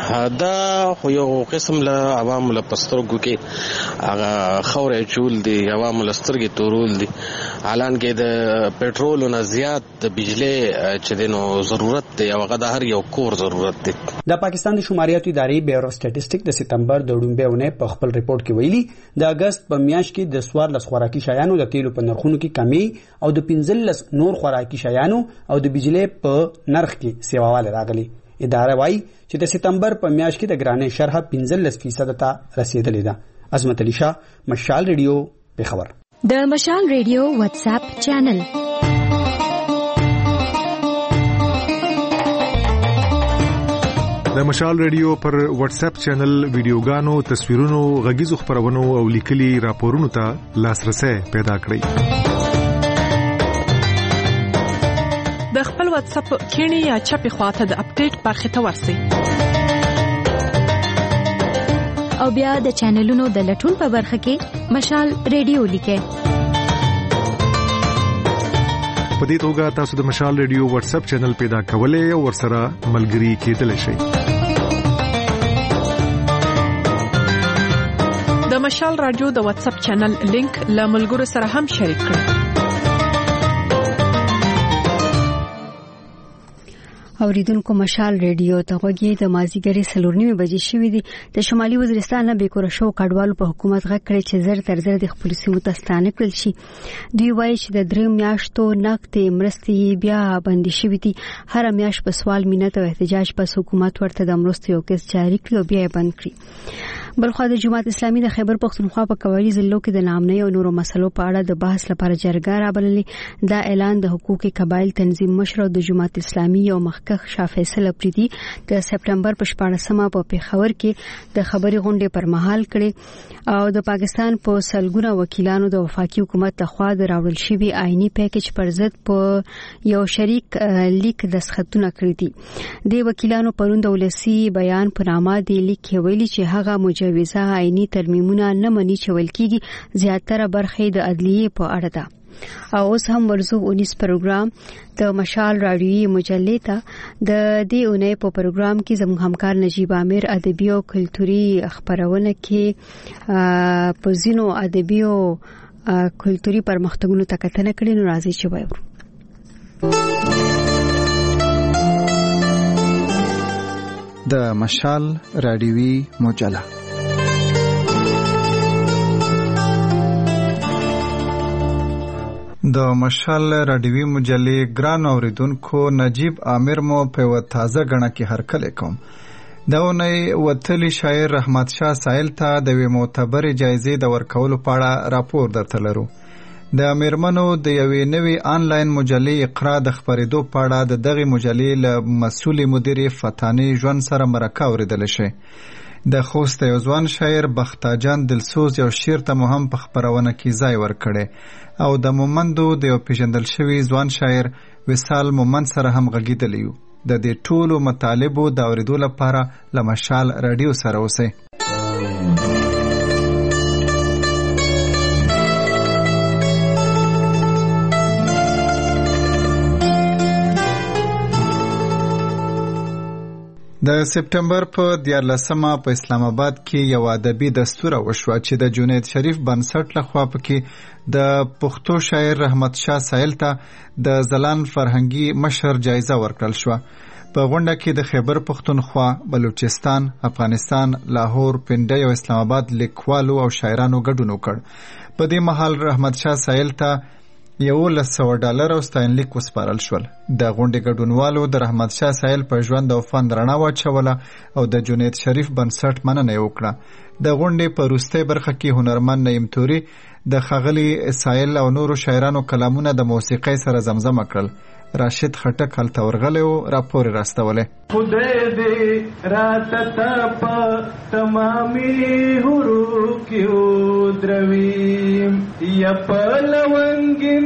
دا خو یو قسم له عوام له پسترګو کې هغه خورې چول دي عوام له سترګې تورول دي حالان کې د پټرول نه زیات د بجلی چې دینو ضرورت دی او هغه د هر یو کور ضرورت دی. د پاکستان د شماریاتو ادارې بیورو سټټیسټیک د سپتمبر د ډومبهونه په خپل ریپورت کې ویلي د اگست په میاشت کې د سوار لس خوراکي شیانو د تیلو په نرخونو کې کمی او د پنځلس نور خوراکي شیانو او د بجلی په نرخ کې سیواواله راغلي. اداره وايي چې د سپتمبر په میاشت کې د ګرانې شرح پنځلس فیصد ته رسیدلې ده. عظمت علي شاه، مشال ریډیو، پیښور. د مشال ریډیو واتس اپ چینل د مشال ریډیو پر واتس اپ چینل ویډیوګانو، تصویرونو، غږیزو خبرونو او لیکلي راپورونو ته لاسرسي پیدا کړئ. د خپل واتس اپ کینی یا چپی خواته د اپډیټ برخه ته ورسئ او بیا د چینلونو د لټون په برخه کې مشال ریډیو لیکه. په دې توګه تاسو د مشال ریډیو واتس اپ چینل پیدا کولای او ورسره ملګري کېدلی شئ. د مشال رادیو د واتس اپ چینل لینک له ملګرو سره هم شریک کړئ. اوریدونکو مشال ریډیو ته غوږی د مازیګری سلورنیمه بجې شوې دي. د شمالي وزیرستان نه بیکوره شو کډوالو په حکومت غږ کړی چې زر تر زر د خپل سیمو ته ستانه کړل شي. دوی وایي چې د درې میاشتو نقدې مرستې بیا بندي شوې دي. هر میاشت په سوال مینت او احتجاج پس حکومت ورته د مرستې یو کیس جاری کړی او بیا یې بند کړی. بلخو د جماعت اسلامي د خیبر پختونخوا په کوالي ضلعو کې د نامنۍ او نورو مسلو په اړه د بحث لپاره جرګه رابللې. دا اعلان د حقوق قبایل تنظیم مشر د جماعت اسلامي او مخکخ شاه فیصل اپریدي د سپټمبر په شپاړسمه په پیښور کې د خبري غونډې پر مهال کړي او د پاکستان په سلګونه وکیلانو د وفاقي حکومت لخوا د راوړل شوی آئینی پیکج پر ضد په یو شریک لیک دستخطونه کړی دي. د وکیلانو پروند ولسی بیان په نامه دی لیک ویلي چې هغه مجوزه آئینی ترمیمونه نه مني چې ویل کیږي زیاتره برخه د عدلیه په اړه ده. او اوس هم ورزو اونیس پروګرام د مشال رادیوي مجلې ته د دې اونۍ په پروګرام کې زموږ همکار نجیب عامر ادبي او کلتوري خبرونه کې په زینو ادبي او کلتوري پرمختګونو ته کتنه کړې. نو راځي چې وایو د مشال رادیوي مجله. د مشال رادیوي مجلې ګران اوریدونکو نجیب عامر مو په تازه غړنه کې هرکلی کوم. دا ونی وتلی شاعر رحمت شاه سائل ته د وی معتبر جایزې د ورکولو په اړه راپور درته لرو. د میرمنو د یوې نوې آنلاین مجلې اقرا د خبرېدو په اړه د دغه مجلې له مسؤل مدیر فتانی ژوند سره مرکه اوریدل شي. د خوست یو ځوان شاعر بختاجان دلسوز یو شعر ته مهم په خبرونه کې ځای ورکړي او د مومندو د یو پیژندل شوی ځوان شاعر وصال مومند سره هم غږیدلی یو. د دې ټولو مطالبو د اوریدو لپاره له مشال رادیو سره اوسئ. د سپټمبر په دیارلسمه په اسلام آباد کې یو ادبي دستور وشو چې د جنید شریف بنسټ لخوا پکې د پښتو شاعر رحمت شاه سائل ته د زلان فرهنګي مشر جایزه ورکړل شو. په غونډه کې د خیبر پختونخوا، بلوچستان، افغانستان، لاهور، پنډۍ او اسلام آباد لیکوالو او شاعرانو ګډون وکړ. په دې مهال رحمت شاه سائل ته یولس سوه ډالر او ستاینلیک وسپارل شول. د غونډې ګډونوالو د رحمت شاه سائل په ژوند او فن رڼا واچوله او د جنید شریف بنسټ مننه وکړه. د غونډې په وروستۍ برخه کې هنرمند نعیم توري د ښاغلي سائل او نورو شاعرانو کلامونه د موسیقۍ سره زمزمه کړل. راشد خټک هلته ورغلی و، راپور یې راستولی. خدای دې راته ته په تمامي حروف کې ودروي یا په لونګین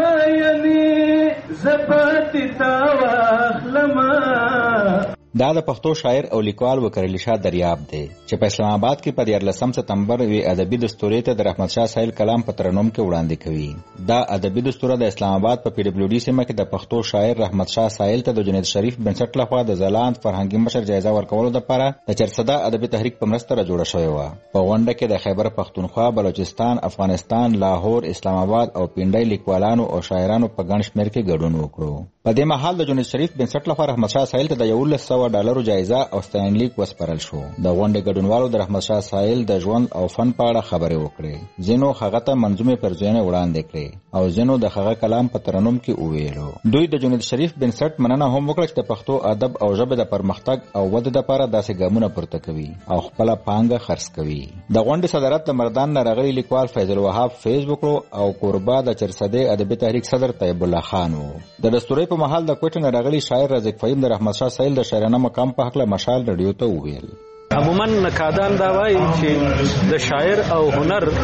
ماینې زباتې تا واخلمه. دا د پښتو شاعر او لیکوال وکرلی شاه دریاب دی چې په اسلام آباد کې په دیارلسم سپتمبر وی ادبي دستوري ته د رحمت شاه سائل کلام په ترنم کې وړاندې کوي. دا ادبي دستور د اسلام آباد په پی ډبلیو ډي سیمه کې د پښتو شاعر رحمت شاه سائل ته د جنید شریف بنسټ لخوا د زلاند فرهنګي مشر جایزه ورکولو لپاره د چرصدا ادبي تحریک په مرسته را جوړه شوې و. په غونډه کې د خیبر پختونخوا، بلوچستان، افغانستان، لاهور، اسلام آباد او پنډۍ لیکوالانو او شاعرانو په ګڼ شمېر کې ګډون وکړو. په دې مهال د جنید شریف بنسټ لخوا رحمت شاه سائل ته د یولس سوه ډالرو جایزه او ستاینلیک وسپارل شو. د غونډې ګډونوالو د رحمت شاه سائل د ژوند او فن په اړه خبرې وکړې. ځینو هغه ته منظومې پرزوینې وړاندې کړې او ځینو د هغه کلام په ترنم کې وویلو. دوی د جنید شریف بنسټ مننه هم وکړه چې د پښتو ادب او ژبې د پرمختګ او ودې لپاره داسې ګامونه پورته کوي او خپله پانګه خرڅ کوي. د غونډې صدارت د مردان نه راغلي لیکوال فیض الوهاب فیض وکړو او کوربه د چرصدې ادبي تحریک صدر طیب الله خان و. د دستوري په مهال د کوټې نه راغلي شاعر رزق فهیم د رحمت شاه سائل د شاعرانه مقام په هکله مشال رادیو ته وویل. عموما نقادان دا وایي چې د شاعر او هنر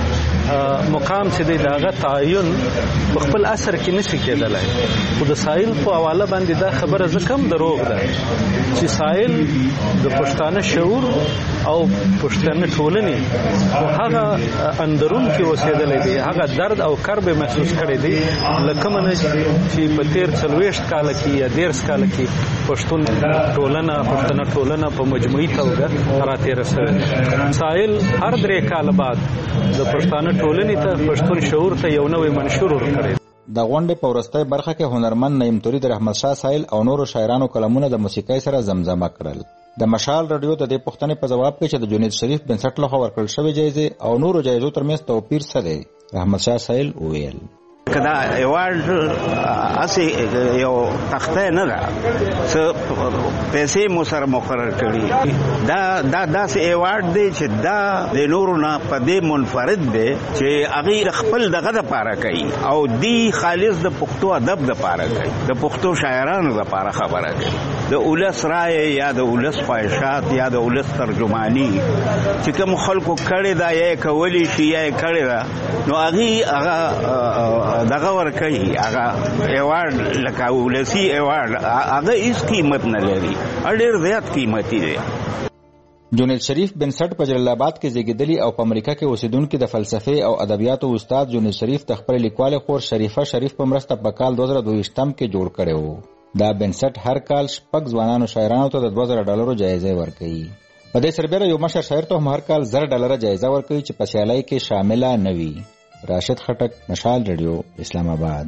مقام چې دی داغه تعین په خپل اثر کې نشي کېدلای. خو د سایل په حواله باندې دا خبره زکم دروغ ده چې سایل د پښتانه شعور او پښتانه ټولنې هغه اندرون کې اوسېدلې دي، هغه درد او کرب محسوس کړي دي لکه من چې په تیر څلوېښت کال کې یا ډېر کال کې پښتون ټولنه پښتنه ټولنه په مجموعي توګه راتېر شوه. سایل هر درې کال بعد د پښتانه ټولنې ته پښتون شعور ته یو نوې منشور ورکړي. د غونډې په وروستۍ برخه کې هنرمند نعیم توري د رحمت شاه سایل او نورو شاعرانو کلمونه د موسیقۍ سره زمزمه کړل. د مشال رادیو د دې پوښتنې په جواب کې چې د جنید شریف بنسټ لخوا ورکړل شوې جایزې او نورو جایزو ترمنځ توپیر څه دی، رحمت شاه سایل وویل کدا ایوارډ اسی یو تخته نه ده څه پیسې مو سره مقرر کړي، دا دا داسې ایوارډ دی چې دا د نورو نه په دې منفرد دی چې هغه خپل دغه لپاره کوي او دی خالص د پښتو ادب لپاره کوي، د پښتو شاعرانو لپاره خبره کوي، د اولس رائے یا د اولس خواهشات یا د اولس ترجمانی چې کوم خلکو کړي دا یې کولی شي یا کړي دا نو هغه هغه دغه ورکوي، هغه ایوارډ لکه ولسی ایوارډ هغه هیڅ قیمت نه لري، ډېر زیات قیمتي دی. جنید شریف بنسټ په جلال آباد کې زیږیدلی او په امریکا کې اوسیدونکو د فلسفې او ادبیاتو استاد جنید شریف د خپل لیکوال خور شریفه شریف په مرسته په کال دوه زره دوه ویشت کې جوړ کړی و. دا بنسټ هر کال شپږ ځوانانو شاعرانو ته د دوه زره ډالرو جایزه ورکوي. په دې سربېره یو مشر شاعر ته هم هر کال زر ډالره جایزه ورکوي چې په سیالۍ کې شامله نه وي. راشد خټک، مشال ریډیو، اسلام آباد.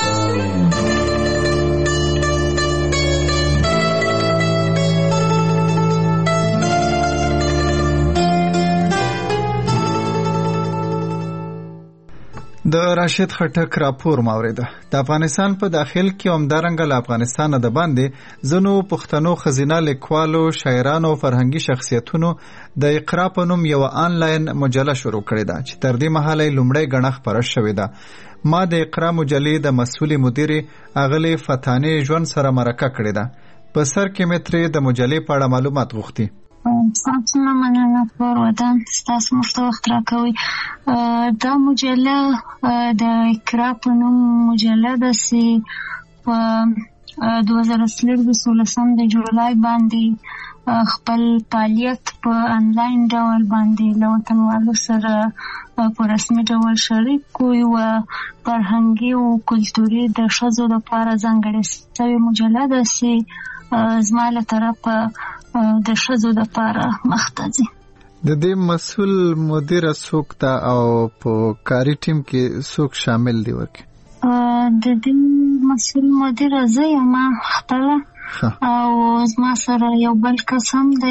د راشد خټک راپور ماوریده. د افغانستان په داخل کې همدارنګه له افغانستان د باندې ځینو پښتنو خزینه لیکوالو، شاعرانو او فرهنګي شخصیتونو د اقرا په نوم یو آنلاین مجله شروع کړې ده چې تر دې مهاله لومړی ګڼه خپره شوې ده. ما د اقرا مجلې د مسؤل مدیر اغلې فتانې ژوند سره مرکه کړې ده. په سر کې مترې د مجلې په اړه معلومات غوښتي. څنګه مننه پر ودان تاسو مو وخت راکوي. دا مجله د اقرا په نوم مجله ده چې په دوه زره څلورم د جولای باندې خپل فعالیت په انلاین ډول باندې له وطنوالو سره په رسمي ډول شریک کوي او فرهنګي او کلتوري د ښځو لپاره ځانګړې شوې مجله ده چې زما له طرفه د ښځو لپاره مخته ځي. د دې مسؤل مدیر څوک ده او په کاري ټیم کې څوک شامل دي ورکه؟ د دې مسؤل مدیر زه یم خپله او زما سره یو بل کس هم دی،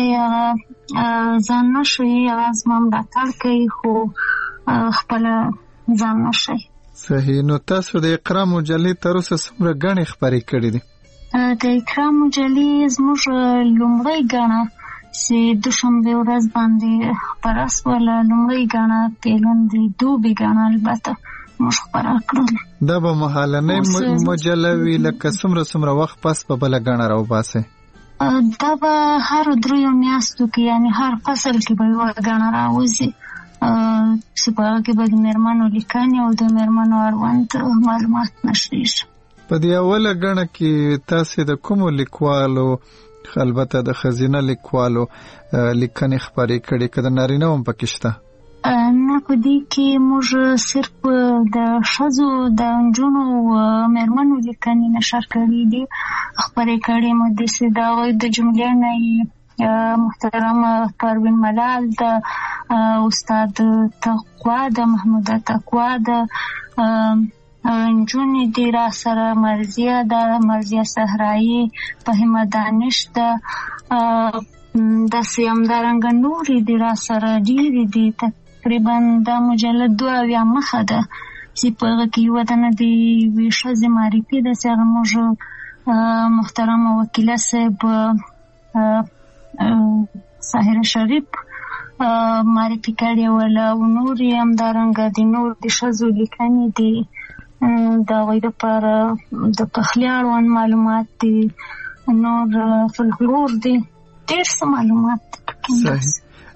ځان نشي هغه زما ملاتړ کوي خو خپله ځان نشي. صحیح. نو تاسو د اقرا مجلې تر اوسه څومره ګڼې خپرې کړې دي؟ د اقرا مجلې زموږ لومړۍ ګڼه چې دوشنبې ورځ باندې خپره شوله، لومړۍ ګڼه پیلن د دوبي ګڼه البته موږ خپره کړل. دا به مهالنۍ مجله وي لکه څومره څومره وخت پس به بله ګڼه راوباسئ؟ دا به هر دریو میاشتو کې یعنې هر فصل کې به یوه ګڼه راوځي چې په هغه کې به د مېرمنو لیکنې او د مېرمنو اړوند معلومات نشریږي. په دې اوله ګڼه کې تاسې د کومو لیکوالو، البته د ښځینه لیکوالو لیکنې خپرې کړې که د نارینه هم پکې شته؟ نه، په دې کې موږ صرف د ښځو د نجونو مېرمنو لیکنې نشر کړي دي خپرې کړې مو داسې د هغوی د جملې نه محترم پروین ملال، د استاد تقوا، د محموده تقوا، د نجونې دي را سره مرضیه ده، مرضیه صحرایي، فهیمه دانش ده، داسې همدارنګه نورې دي را سره ډېرې دي. تقریبا دا مجله دوه اویا مخه ده چې په هغه کې یوه دنه د یوې ښځې معرفي ده چې هغه موږ محترمه وکیله صاحب ساحره شریف معرفي کړې وله او نور یې همدارنګه د نور د ښځو لیکنې دي، د هغوی دپاره د پخلي اړوند معلومات دي، نور فلکلور دي، ډېر څه معلومات دي. صحیح.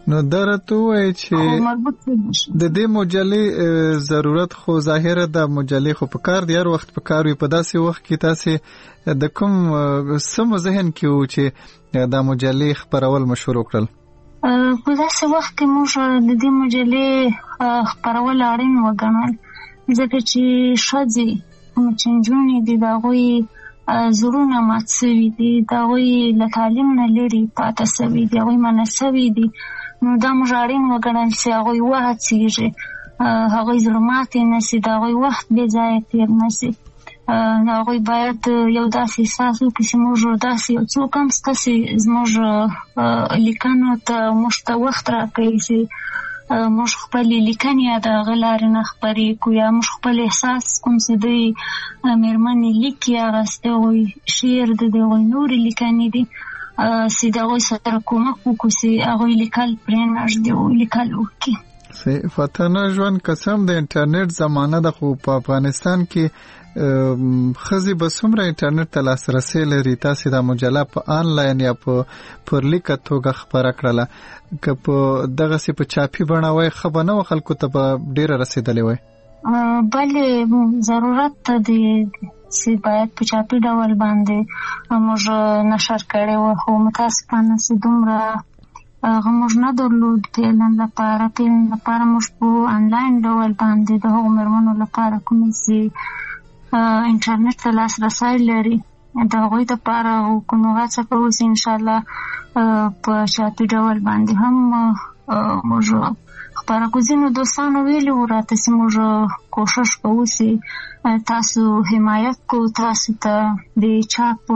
نو درته وای چې د دې مجلې ضرورت خو ظاهره د مجلې خو په کار دی هر وخت په کار وي په داسې وخت کې تاسو د کوم سم ذهن کې و چې د مجلې خبرول مشهور وکړل په داسې وخت کې موږ د دې مجلې خبرول اړین وګڼل ځکه چې ښځې چې نجونې دي د هغوی زړونه مات سوي دي د هغوی له تعلیم نه لرې پاته سوي دي هغوی منع سوي دي نو دا موږ اړین وګڼل چې هغوی وهڅېږي هغوی زړه ماتې نه سي د هغوی وخت بې ځایه تېر نه سي هغوی باید یو داسې احساس وکړي چې موږ داسې یو څوک هم ستاسې زموږ لیکنو ته موږ ته وخت راکوي چې موږ خپلې لیکنې د هغه لارې نه خپرې کړو یا موږ خپل احساس کوم چې دوی مېرمنې لیکي هغه د هغوی شعر د هغوی نورې لیکنې دي چې د هغوی سره کومک وکړو چې هغوی لیکل پرې نږدې لیکل وکړي فتانه ژوند قسم د انټرنیټ زمانه ده خو په افغانستان کې خزي به څومره انټرنیټ ته لاسرسي لري تاسو د مجله په آنلاین یا په پر لیکه توګه خبره کړله که په دغه سي په چاپي بڼه وای خبر نه خلکو ته به ډیره رسیدلې وای بلې ضرورت دی چې باید په چاپي ډول باندې موږ نشر کړی و خو متاسفانه چې دومره هغه موږ نه درلود پیلن لپاره پیلن لپاره موږ په آنلاین ډول باندې د هغو مېرمنو لپاره کومې چې انټرنیټ ته لاسرسی لري د هغوی دپاره کومه هڅه کوو چې انشاءالله په چاپي ډول باندې هم موږ خپاره کړو. ځینو دوستانو ویلي وو راته چې موږ کوشش کوو چې تاسو حمایت کوو تاسو ته د چاپ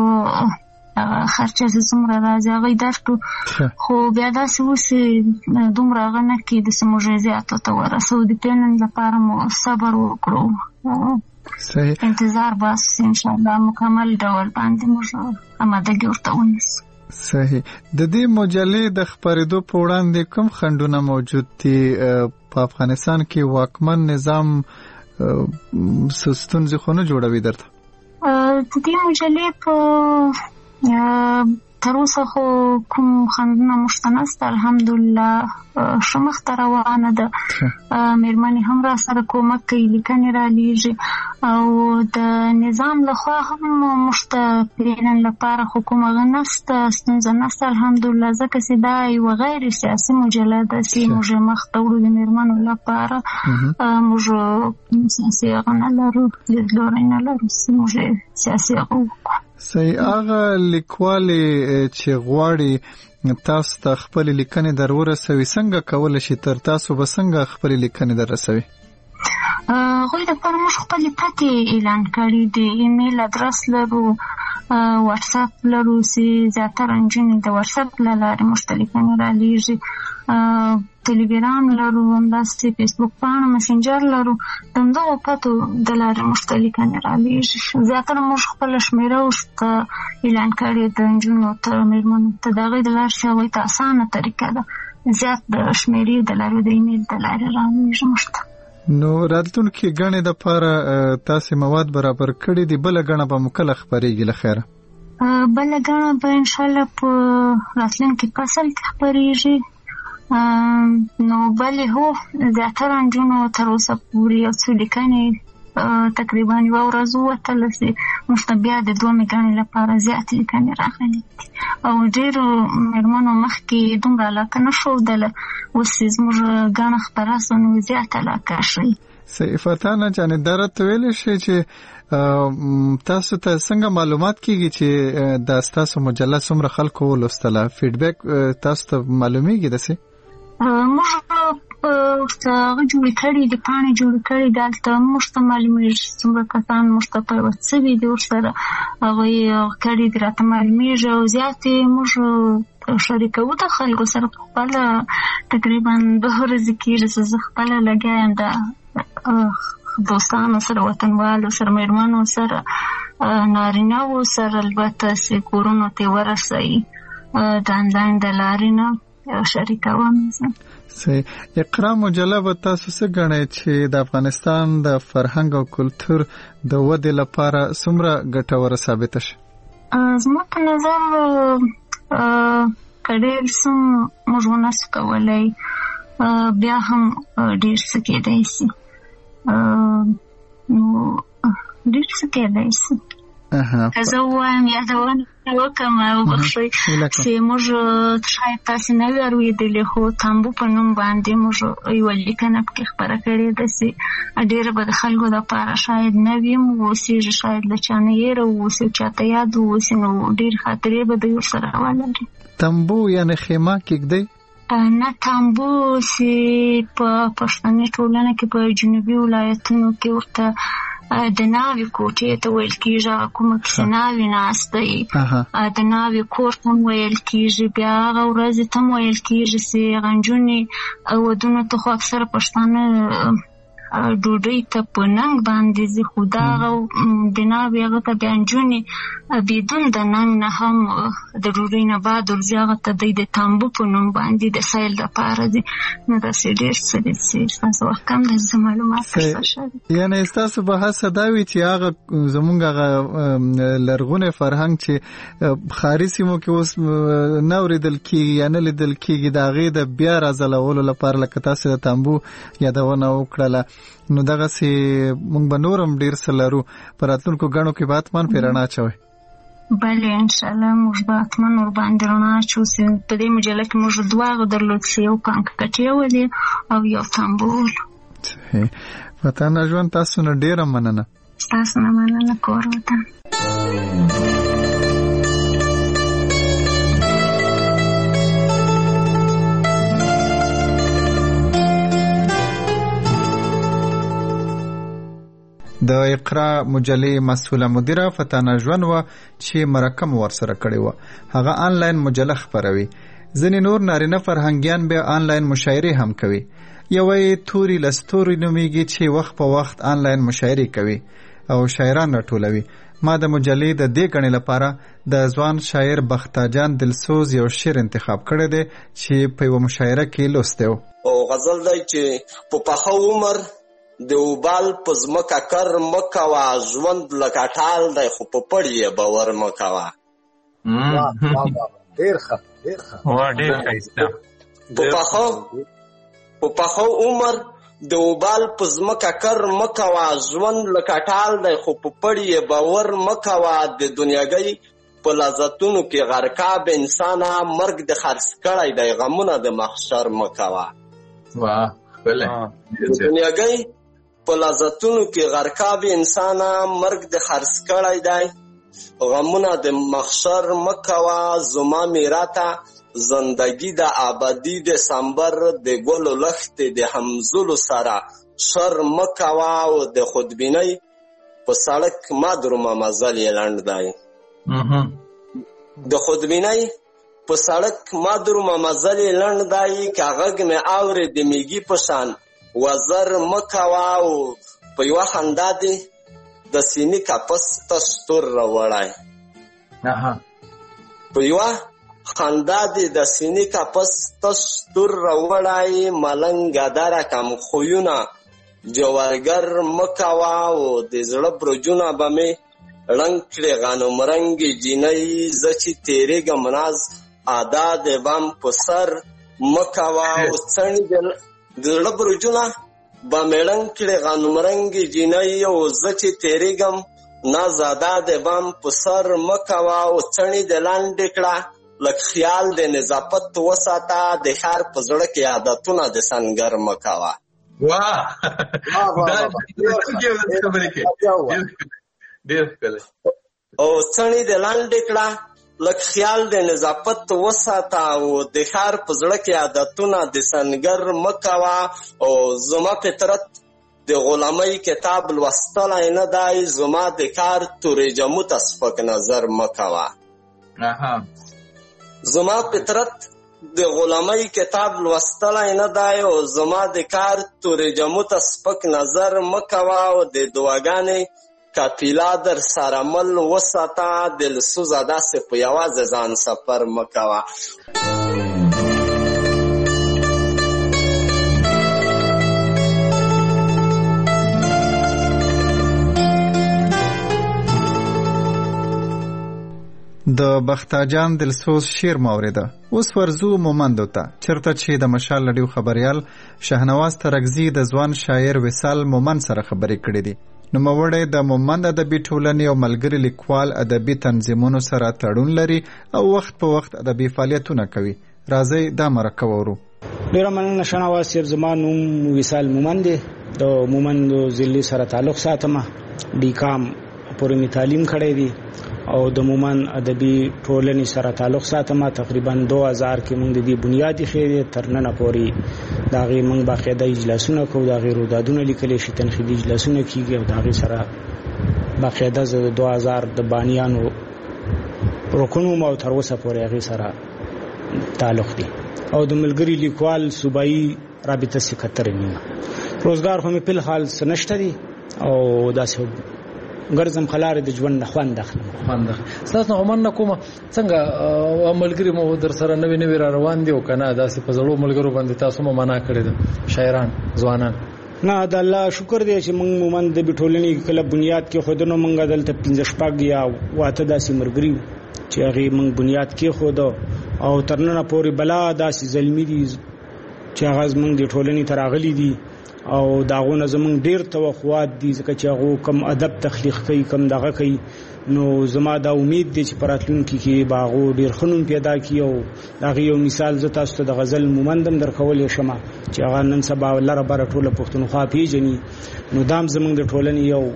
خرچه چې څومره راځي هغه درکړو خو بیا داسې و چې دومره هغه نه کېده چې موږ یې زیاتو ته ورسوو د پیلن لپاره مو صبر وکړو صحیح انتظار بس انشاءالله مکمل ډول باندې موږ آمادګي ورته ونیسو. صحیح د دې مجلې د خپرېدو په وړاندې کوم خنډونه موجود دي په افغانستان کې واکمن نظام ستونزې خو نه جوړوي درته د دې مجلې په تر اوسه خو کوم خنډونه موږ ته نشته الحمدلله ښه مخته روانه ده مېرمنې هم را سره کومک کوي لیکنې رالیږي او د نظام لخوا هم موږ ته پیلن لپاره خو کوم هغه نشته ستونزه نشته الحمدلله ځکه چې دا یوه غیر سیاسي مجله ده چې موږ یې مخته وړو د مېرمنو لپاره موږ سیاسي هغه نه لرو لیدلوری نه لرو چې موږ یې سیاسي هغه وکړو. صحیح هغه لیکوالې چې غواړي تاسو ته خپل لیکنې در ورسوي څنګه کولی شي تر تاسو به څنګه خپل لیکنې در رسوي؟ هغوی دپاره موږ خپلې پتې اعلان کړي دي ایمیل ادرس لرو واتساپ لرو چې زیاتره نجونې د واتساپ له لارې موږ ته لیکنې رالیږي ټلګرام لرو همداسې فیسبوک پاڼه مسنجر لرو د همدغو پتو د لارې موږ ته لیکنې رالیږي زیاتره موږ خپله شمېره ورته اعلان کړې د نجونو ته مېرمنو ته د هغوی د لارې چې هغوی ته اسانه طریقه ده زیات د شمېرې د لارې د ایمیل د لارې رالیږي موږ ته. نو راتلونکي ګڼې دپاره تاسې مواد برابر کړي دي بله ګڼه به مو کله خپرېږي له خیره؟ بله ګڼه به انشاءالله په راتلونکي فصل کې خپرېږي نو بلې هو زیاتره نجونو تر اوسه پورې یو څو لیکنې تقریبا یوه ورځ ووتله چې موږ ته بیا د دومې ګڼې لپاره زیاتې لیکنې راغلي دي او ډېرو مېرمنو مخکې دومره علاقه نه ښودله اوس چې زموږ ګڼه خپره سوه نو زیات علاقه ښیي. صحیح فتانه جانې دا راته ویلی شئ چې تاسو ته څنګه معلومات کېږي چې دا ستاسو مجله څومره خلکو ولوستله فیډبیک تاسو ته معلومیږي داسې؟ موږ ورته هغه جوړې کړي دي پاڼې جوړې کړي دي هلته موږ ته معلومېږي څومره کسان موږ ته پیوست سوي دي ورسره هغوی کړي دي راته معلومېږي او زیات یې موږ شریکوو د خلکو سره په خپله تقریبا دوه ورځې کېږي چې زه خپله لګیا یم د دوستانو سره وطنوالو سره مېرمنو سره نارینهو سره البته چې کورونو ته یې ورسوي د آنلاین د لارې نه شریکوم زه. صحیح اقرا مجله به تاسو څه ګڼئ چې د افغانستان د فرهنګ او کلتور د ودې لپاره څومره ګټوره ثابته شي؟ زما په نظر کډیر سم موږ ونس کولای بیا هم ډیر څه کېدای شي نو ډیر څه کېدای شي که زه ووایم یادونه وکړم او بخښئ چې موږ شاید تاسې نه وي اورېدلې خو تامبو په نوم باندې موږ یوه لیکنه پکې خپره کړې ده چې ډېره به د خلکو دپاره شاید نه وي اوسېږي شاید له چا نه یېره واوسي او چاته یاد واوسي نو ډېرې خاطرې به دوی ورسره ولري. تامبو یعنې خیمه کېږدئ؟ نه تامبو چې په پښتني ټولنه کې په جنوبي ولایتونو کې ورته د ناوې کوټې ته ویل کېږي هغه کومه کښې ناوې ناسته وي د ناوې کور ته هم ویل کېږي بیا هغه ورځې ته هم ویل کېږي چې هغه نجونې ودونو ته خو اکثره پښتانه ډوډۍ ته په ننګ باندې ځي خو دا هغه د ناوې هغه ته بیا نجونې بدون د ننګ نه هم د ډوډۍ نه بعد ورځي هغه ته دوی د تامبو په نوم باندې د سیل دپاره دي نو داسې ډېر څه دي چې ستاسو وخت کم دی زه معلومات درته شوي یعنې ستاسو به هڅه دا وي چې هغه زمونږ هغه لرغونی فرهنګ چې ښاري سیمو کې اوس نه اورېدل کېږي یا نه لیدل کېږي د هغې د بیا راځلولو لپاره لکه تاسې د تامبو یادونه وکړله نو دغسې موږ به نور هم ډېر څه لرو په راتلونکو ګڼو کې به حتما پرې رڼا اچوئ. بلې انشاءالله موږ به حتما ورباندې رڼا اچو چې په دې مجله کې موږ دوه هغه درلود چې یو کانککټې ولې او یو تامبو ولو. صحیح. وطن ژوند تاسو نه ډېره مننه. ستاسو نه مننه کور وطن. د اقرا مجلې مسؤله مدیره فتانه ژوند وه چې مرکه مو ورسره کړې وه. هغه آنلاین مجله خپروي. ځینې نور نارینه فرهنګیان بیا آنلاین مشاعرې هم کوي. یوه یې توري له ستوري نومیږي چې وخت په وخت آنلاین مشاعرې کوي او شاعران راټولوي. ما د مجلې د دې ګڼې لپاره د ځوان شاعر بختاجان دلسوز یو شعر انتخاب کړی دی چې په یوه مشاعره کې لوستی و. او غزل دی چې په پخه عمر د اوبال په ځمکه کر مه کوه ژوند لکه ټال دی خو په پړ یې باور مه کوه. ډېر ښه ډېر ښه ډېر ښایسته. په پخه په پخه عمر د اوبال په ځمکه کر مه کوه ژوند لکه ټال دی خو په پړ یې باور مه کوه د دنیاګۍ په لذتونو کې غرقاب انسانه مرګ د خرڅ کړی دی غمونه د محشر مه کوه. واه ښکلی. د دنیاګۍ په لذتونو کې غرقاب انسانه مرګ د خرڅ کړی دی غمونه د محشر مه کوه زما میراته زندگی د آبادي د سمبر د ګلو لښتې د همزلو سره شر مه کوه او د خودبینۍ په سړک ما درومه مزل یې لنډ دی. د خودبینۍ په سړک ما درومه مزل یې لنډ دی که غږ مې اورې د میږي په شان وزر مه کوه او په یوه خندا دې د سینې کپس تش تور راوړی. په یوه خندا دې د سینې کپس تش تور راوړی ملنګه دره کم خویونه جوارګر مه کوه او د زړه برجونه به مې ړنګ کړې غنم رنګې جینۍ زه چې تېرېږم ناز ادا د بم په سر مه کوه او څڼې د زړه برجونه به مې ړنګ کړې غنم رنګې جینۍ او زه چې تېرېږم ناز ادا د بم په سر مه کوه او څڼې د لنډې کړه لږ خیال د نظافت وساته د ښار په زړه کې عادتونه د سنګر مه کوه. او څڼې د لنډې کړه لږ خیال د نظافت وساته او د ښار په زړه کې عادتونه د سنګر مه کوه او زما فطرت د غلامۍ کتاب لوستلی نه دی زما د کار تورې جمو ته سپک نظر مه کوه. زما فطرت د غلامۍ کتاب لوستلی نه دی او زما د کار تورې جمو ته سپک نظر مه کوه او د دعاګانې کپیلا در سره مل وساته دلسوزه داسې په یوازې ځان سفر مه کوه. د د بختاجان دلسوز شعر مورده. اوس ورزو مومندو ته چرته چې د مشال رادیو خبريال شهنواز ترکزي د ځوان شاعر وصال مومند سره خبرې کړې دي. نوموړی د مومند ادبي ټولنې او ملګري لیکوال ادبي تنظیمونو سره تړون لري او وخت په وخت ادبي فعالیتونه کوي. راځئ دا مرکه وورو. ډیره مننه شهنواز صاحب. زما نوم وصال مومند دی. د مومند ضلع سره تعلق ساتم. ډي کام پورې می تعلیم کړی دی او د مومند ادبي ټولنې سره تعلق ساتم. تقریبا دو هزار کې موږ د دې بنیادی خېری تر نن پورې دا غي موږ باقاعده اجلاسونه کوو، دا غي رودادونه لیکل شي، تنقیدي اجلاسونه کیږي او دا غي سره باقاعده د دو هزار د بانیانو رکنو مو تر اوسه پورې غي سره تعلق دی او د ملګری لیکوال صوبایي رابطه سکرټری نیمه. روزګار هم په حال سنشته دي او داسې ګرځم خلاره د ژوند نه خوند اخلم. خوند تاسو نو عمر نه کومه څنګه ملګری مو در سره نوې نوې را روان دي او کنه داسې په زړو ملګرو باندې تاسو مو معنا کړی دي شاعران ځوانان؟ نه د الله شکر دی چې موږ مومند د ټولنې کله بنیاد کې خودونو موږ دلته پنځه شپږ یا واته داسې مرګري چې هغه موږ بنیاد کې خود او ترنه پورې بلا داسې زلمی دي چې هغه موږ د ټولنې تراغلي دي او داغونه زمونږ ډیر توقعات دي ځکه چې هغه کم ادب تخلیق کوي، کم دغه کوي. نو زما دا امید دی چې پراتلونکي کې باغو ډیر خنون پیدا کی او هغه یو مثال ز تاسو ته د غزل مومندم درکول شم چې هغه نن سبا لره بر ټوله پښتونخوا پیژني. نو دام زمونږ د ټولنې یو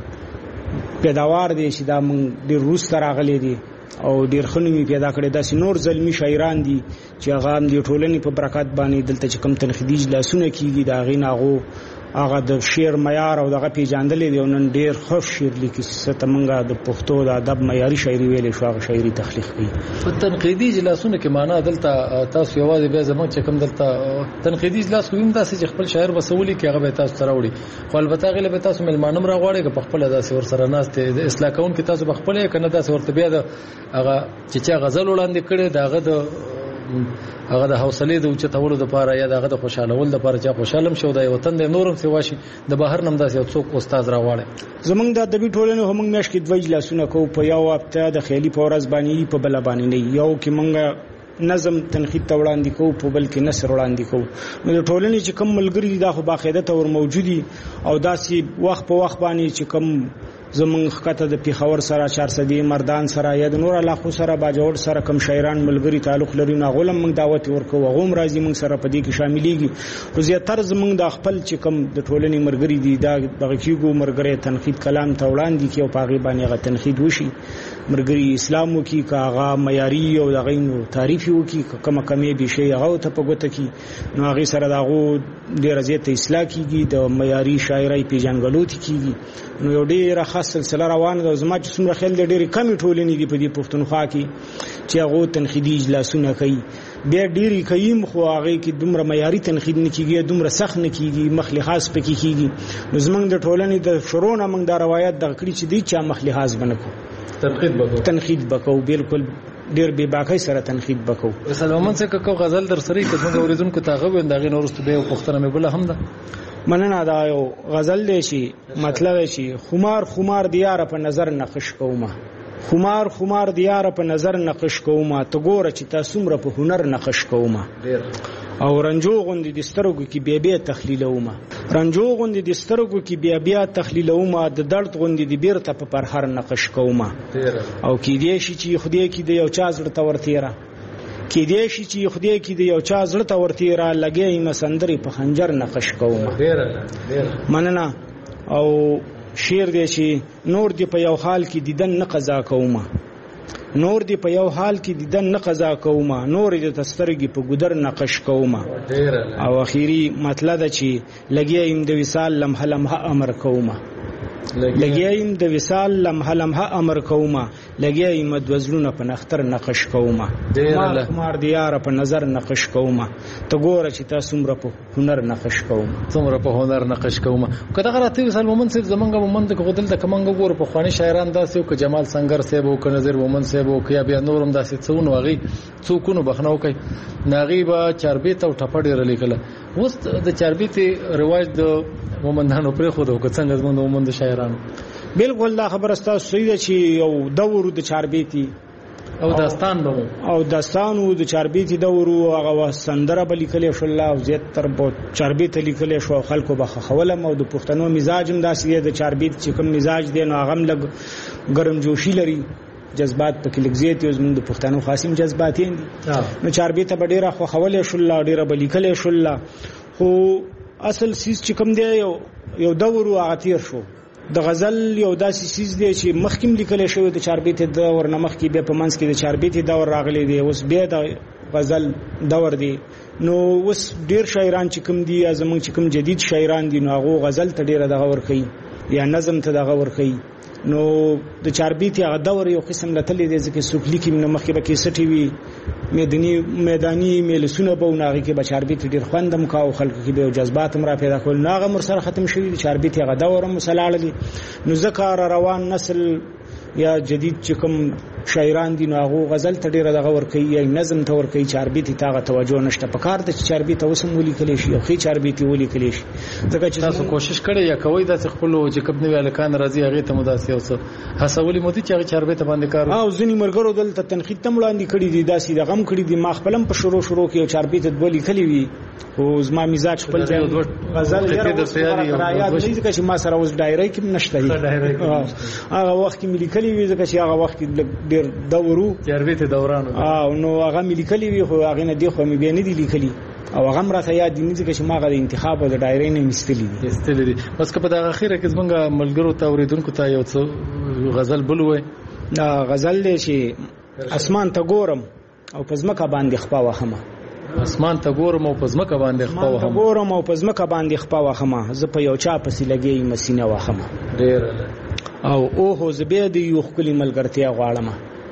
پیداوار دی چې دا موږ ډیر روس راغلي دي او ډیر خنومي پیدا کړي. داسې نور زلمی شاعران دي چې هغه هم د ټولنې په برکت باندې دلته چې کم تنقیدي اجلاسونه کیږي دا غي ناغو هغه د شعر معیار او دغه پیژندلې دی. نن ډیر خوش شعر لیکي ست منګه د پښتو د ادب معیاري شاعري ویلې شو، هغه شاعري تخلیق کوي. په تنقیدي اجلاسونه کې معنا دلته تاسو یوازې به زموږ چې کوم دلته تنقیدي اجلاس کوم داسې چې خپل شاعر وسولي کې هغه به تاسو سره وړي، خو البته غل به تاسو ملمانم راغواړي که په خپل داسې ور سره ناشته د اصلاح کون کې تاسو بخپل کنه داسې ورته بیا د هغه چې چې غزل وړاندې کړي داغه د هغه د حوصله د اوچتولو لپاره یا دغه د خوشالول لپاره چې خوشالم شو د وطن د نورم سیواشي د بهر نم داسې څوک استاد راوړي. زمونږ د ادبي ټولنې هم موږ مېش کې دوه اجلاسونه کوو په یو هفته د خیالي پورز باندې په بل باندې نه یو کې موږ نظم تنقید وړاندې کوو په بل کې نثر وړاندې کوو. نو د ټولنې چې کوم ملګری دا خو باقاعده تور موجودي او داسې وخت په وخت باندې چې کوم زمونږ خطه د پیښور سره چارسدي مردان سره یا د نور علاقو سره باجوړ سره کم شاعران ملګری تعلق لري نه غولم موږ دعوت ورکو غوم راځي موږ سره په دې کې شاملېږي. خو زیاتره زمونږ د خپل چې کم د ټولنې مرګري دي دا دغه کیګو مرګري تنقید کلام ته وړاندې کې او پاغي باندې غو تنقید وشي مرګري اسلام وکي کاغه معیاري او دغه نو تعریف وکي کومه کمې به شي هغه ته په ګوته کې نو هغه سره دغه ډیر زیات اصلاح کیږي د معیاري شاعرۍ پیژنګلو کیږي. نو یو ډیره خاص سلسله روانه ده. زما چې څومره خیال د ډېری کمی ټولنې دي په دې پښتونخوا کې چې هغه تنقیدي اجلاسونه کوي بیا ډېری کوي خو هغه کې دومره معیاري تنقید نه کیږي، دومره سخت نه کیږي، مخلحاظ پکې کیږي. نو زمونږ د ټولنې د شروع نه موږ دا روایت د کړی چې دی چې مخلحاظ بنکو تنقید وکړو تنقید وکړو بالکل ډیر به باقی سره تنقید وکړو. سلامون څخه کو غزل در سره کې څنګه اوریدونکو تاغه وندغه نورست به پښتنه مې بل هم ده مننه دا یو غزل دی شي مطلب شي خمار خمار دیار په نظر نقش کومه خمار خمار دیار په نظر نقش کومه ته ګوره چې تاسو مر په هنر نقش کومه او رنجو غوندې د سترګو کې بیا بیا تخلیلومه رنجو غوندې د سترګو کې بیا بیا تخلیلومه د درد غوندې د بیرته په پرهر نقش کومه او کې دې شي چې خدای کې د یو چا زړه تورتیره کې دې شي چې خدای کې د یو چا زړه تورتیره لګي مسندري په خنجر نقش کومه مننه او شیر دی چې نور دی په یو حال کې دیدن نه قضا کومه نور دی په یو حال کې دیدن نه قضا کومه نور دی تسترګي په ګدر نقش کومه او اخیری مطلب ده چې لګیم د وصال لمحه لمحه امر کومه لګیم د وصال لمحه لمحه امر کومه لګیم د وزلونه په نختر نقش کومه مار مار دیار په نظر نقش کومه ته ګوره چې تاسو مر په هنر نقش کومه څومره په هنر نقش کومه کله غلطي وصال مومن صاحب زمونږ مومن د غدل د کمنګ ګور په خواني شاعران داسې او جمال سنگر صاحب او نظر مومن صاحب او کیا بیا نورم داسې څون واغي څوکونو بخنو کوي ناغي با چربیت او ټپړې رلې کله اوس د چربیت رواج د مومندانو پر خو د څنګه زمونږ مومن د شاعرانو بالکل دا خبره ستاسو صحیح ده چې یو دور د چاربیتی او داستان به او داستان او د چاربیتي دورو هغه سندره به لیکل شو او زیات تر بو چاربیت لیکل شو خلکو به خولم او د پښتنو مزاج هم داسې د چاربیت چې کوم مزاج دی نو هغه لګ ګرم جوشي لري جذبات پکې لګزیت یو زموږ د پښتنو خاصم جذبات دي نو چاربیت به ډیره خو خولې شو الله ډیره به لیکل شو الله خو اصل سیس چې کوم دی یو یو دور او عتیر شو د غزل یو داسې سیس دی چې مخکیم لیکل شوی د چاربیت د ورنمخ کې به په منځ کې د چاربیت دور راغلی دی اوس بیا د غزل دور دی نو اوس ډیر شاعران چې کوم دي زمونږ چې کوم جدید شاعران دي نو هغه غزل ته ډیره دغه ورخی یا نظم ته دغه ورخی نو د چاربیت هغه دور یو قسم لتلې دی ځکه سوکلی کې نو مخکې به کې سټي وی میدانی میدانی ملسونه به ناغي کې به چاربیت ډیر خوندم کاو خلکو کې به جذبات را پیدا کول ناغه مر سره ختم شوی د چاربیت هغه دور مسلاړلی نو ذکر روان نسل یا جدید چې کوم شاعران دي نو هغه غزل ته ډیره دغه ورکي یا نظم ته ورکي چاربیت ته توجه نشته په کار د چاربیت اوسم ولي کلی شي او خي چاربیت ولي کلی شي ځکه چې تاسو کوشش کړی یا کوي د خپل چې کوم نوی الکان راځي هغه ته مداسي اوس هڅولې مو دي چې چاربیت باندې کار او ځنی مرګرو دلته تنقید تم وړاندې کړی دي داسې د غم کړی دي ما خپلم په شروع شروع کې چاربیت ولي کلی وي او زما مزاج خپل غزل یې د سیاري رايات نه ځکه چې ما سره اوس ډایری کې نشته هغه وخت کې ملي کلی وي ځکه چې هغه وخت ډیر دورو چاربیت دوران او نو هغه ملي کلی وي خو هغه نه دی خو مې بیان دي لیکلي او هغه راته یاد دي ځکه چې ما غو انتخاب د ډایری نه مستلی دي مستلی دي بس که په دغه اخیره کې زمونږ ملګرو ته اوریدونکو ته یو څه غزل بلوي دا غزل دی چې اسمان ته ګورم او پزمکه باندې خپا وهمه اسمان ته ګورم او پزمکه باندې خپا وهمه ګورم او پزمکه باندې خپا وهمه زه په یو چا پسې لګي مسینه وهمه ډیر او اوه زبید یو خپل ملګرتیا غواړم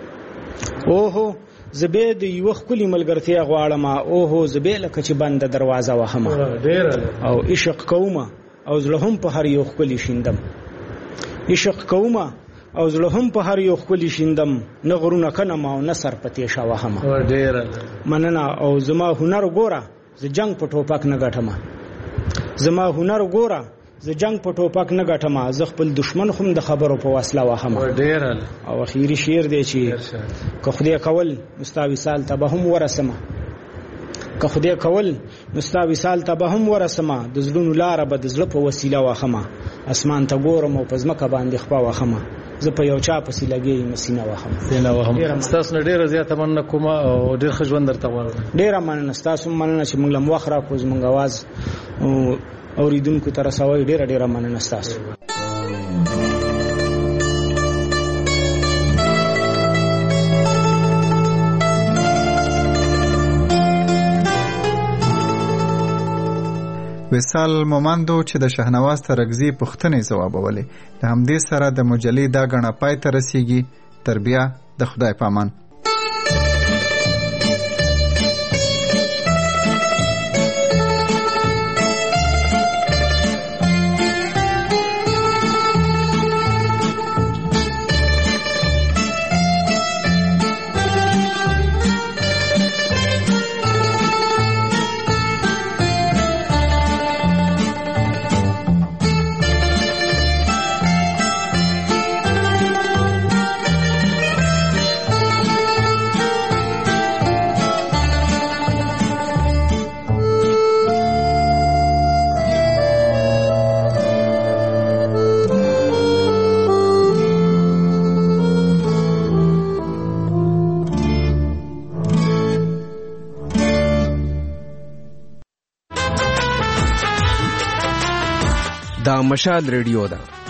اوه زبید یو خپل ملګرتیا غواړم اوه زبې لکه چې بند دروازه وهمه ډیر او عشق کومه او زلهم په هر یو خپل شیندم عشق کومه او زلهم په هر یو خپل شیندم نه غرونه کنه ما نه سر پته شاوهمه ډیر مننه او زما هنر ګوره ز جنگ په ټوپک نه غټم زما هنر ګوره ز جنگ په ټوپک نه غټم ز خپل دشمن خو د خبرو په وسله وهمه ډیر او اخیری شعر دی چې که خدای کول مستوي سال ته به هم ورسمه که خدای کول مستوي سال ته به هم ورسمه د زړونو لار به د زړه په وسیله وهمه اسمان ته ګورم او پزمکه باندې خپا وهمه زه په یو چا پسې لګي مسینه وهمه سینه وهمه تاسو ډیره زیاته مننه کوم او ډیر ښه ژوند درته غواړم ډیره مننه تاسو مننه چې موږ لم وخت را کوز موږ आवाज اوریدونکو ته رسوي ډیره ډیره مننه تاسو وصال مومندو چې د شهنواز ترغزي پښتنې ځوابولې د همدې سره د مجلې دا غڼه پای ته رسیږي تر بیا د خدای پامان دا مشال ریډیو ده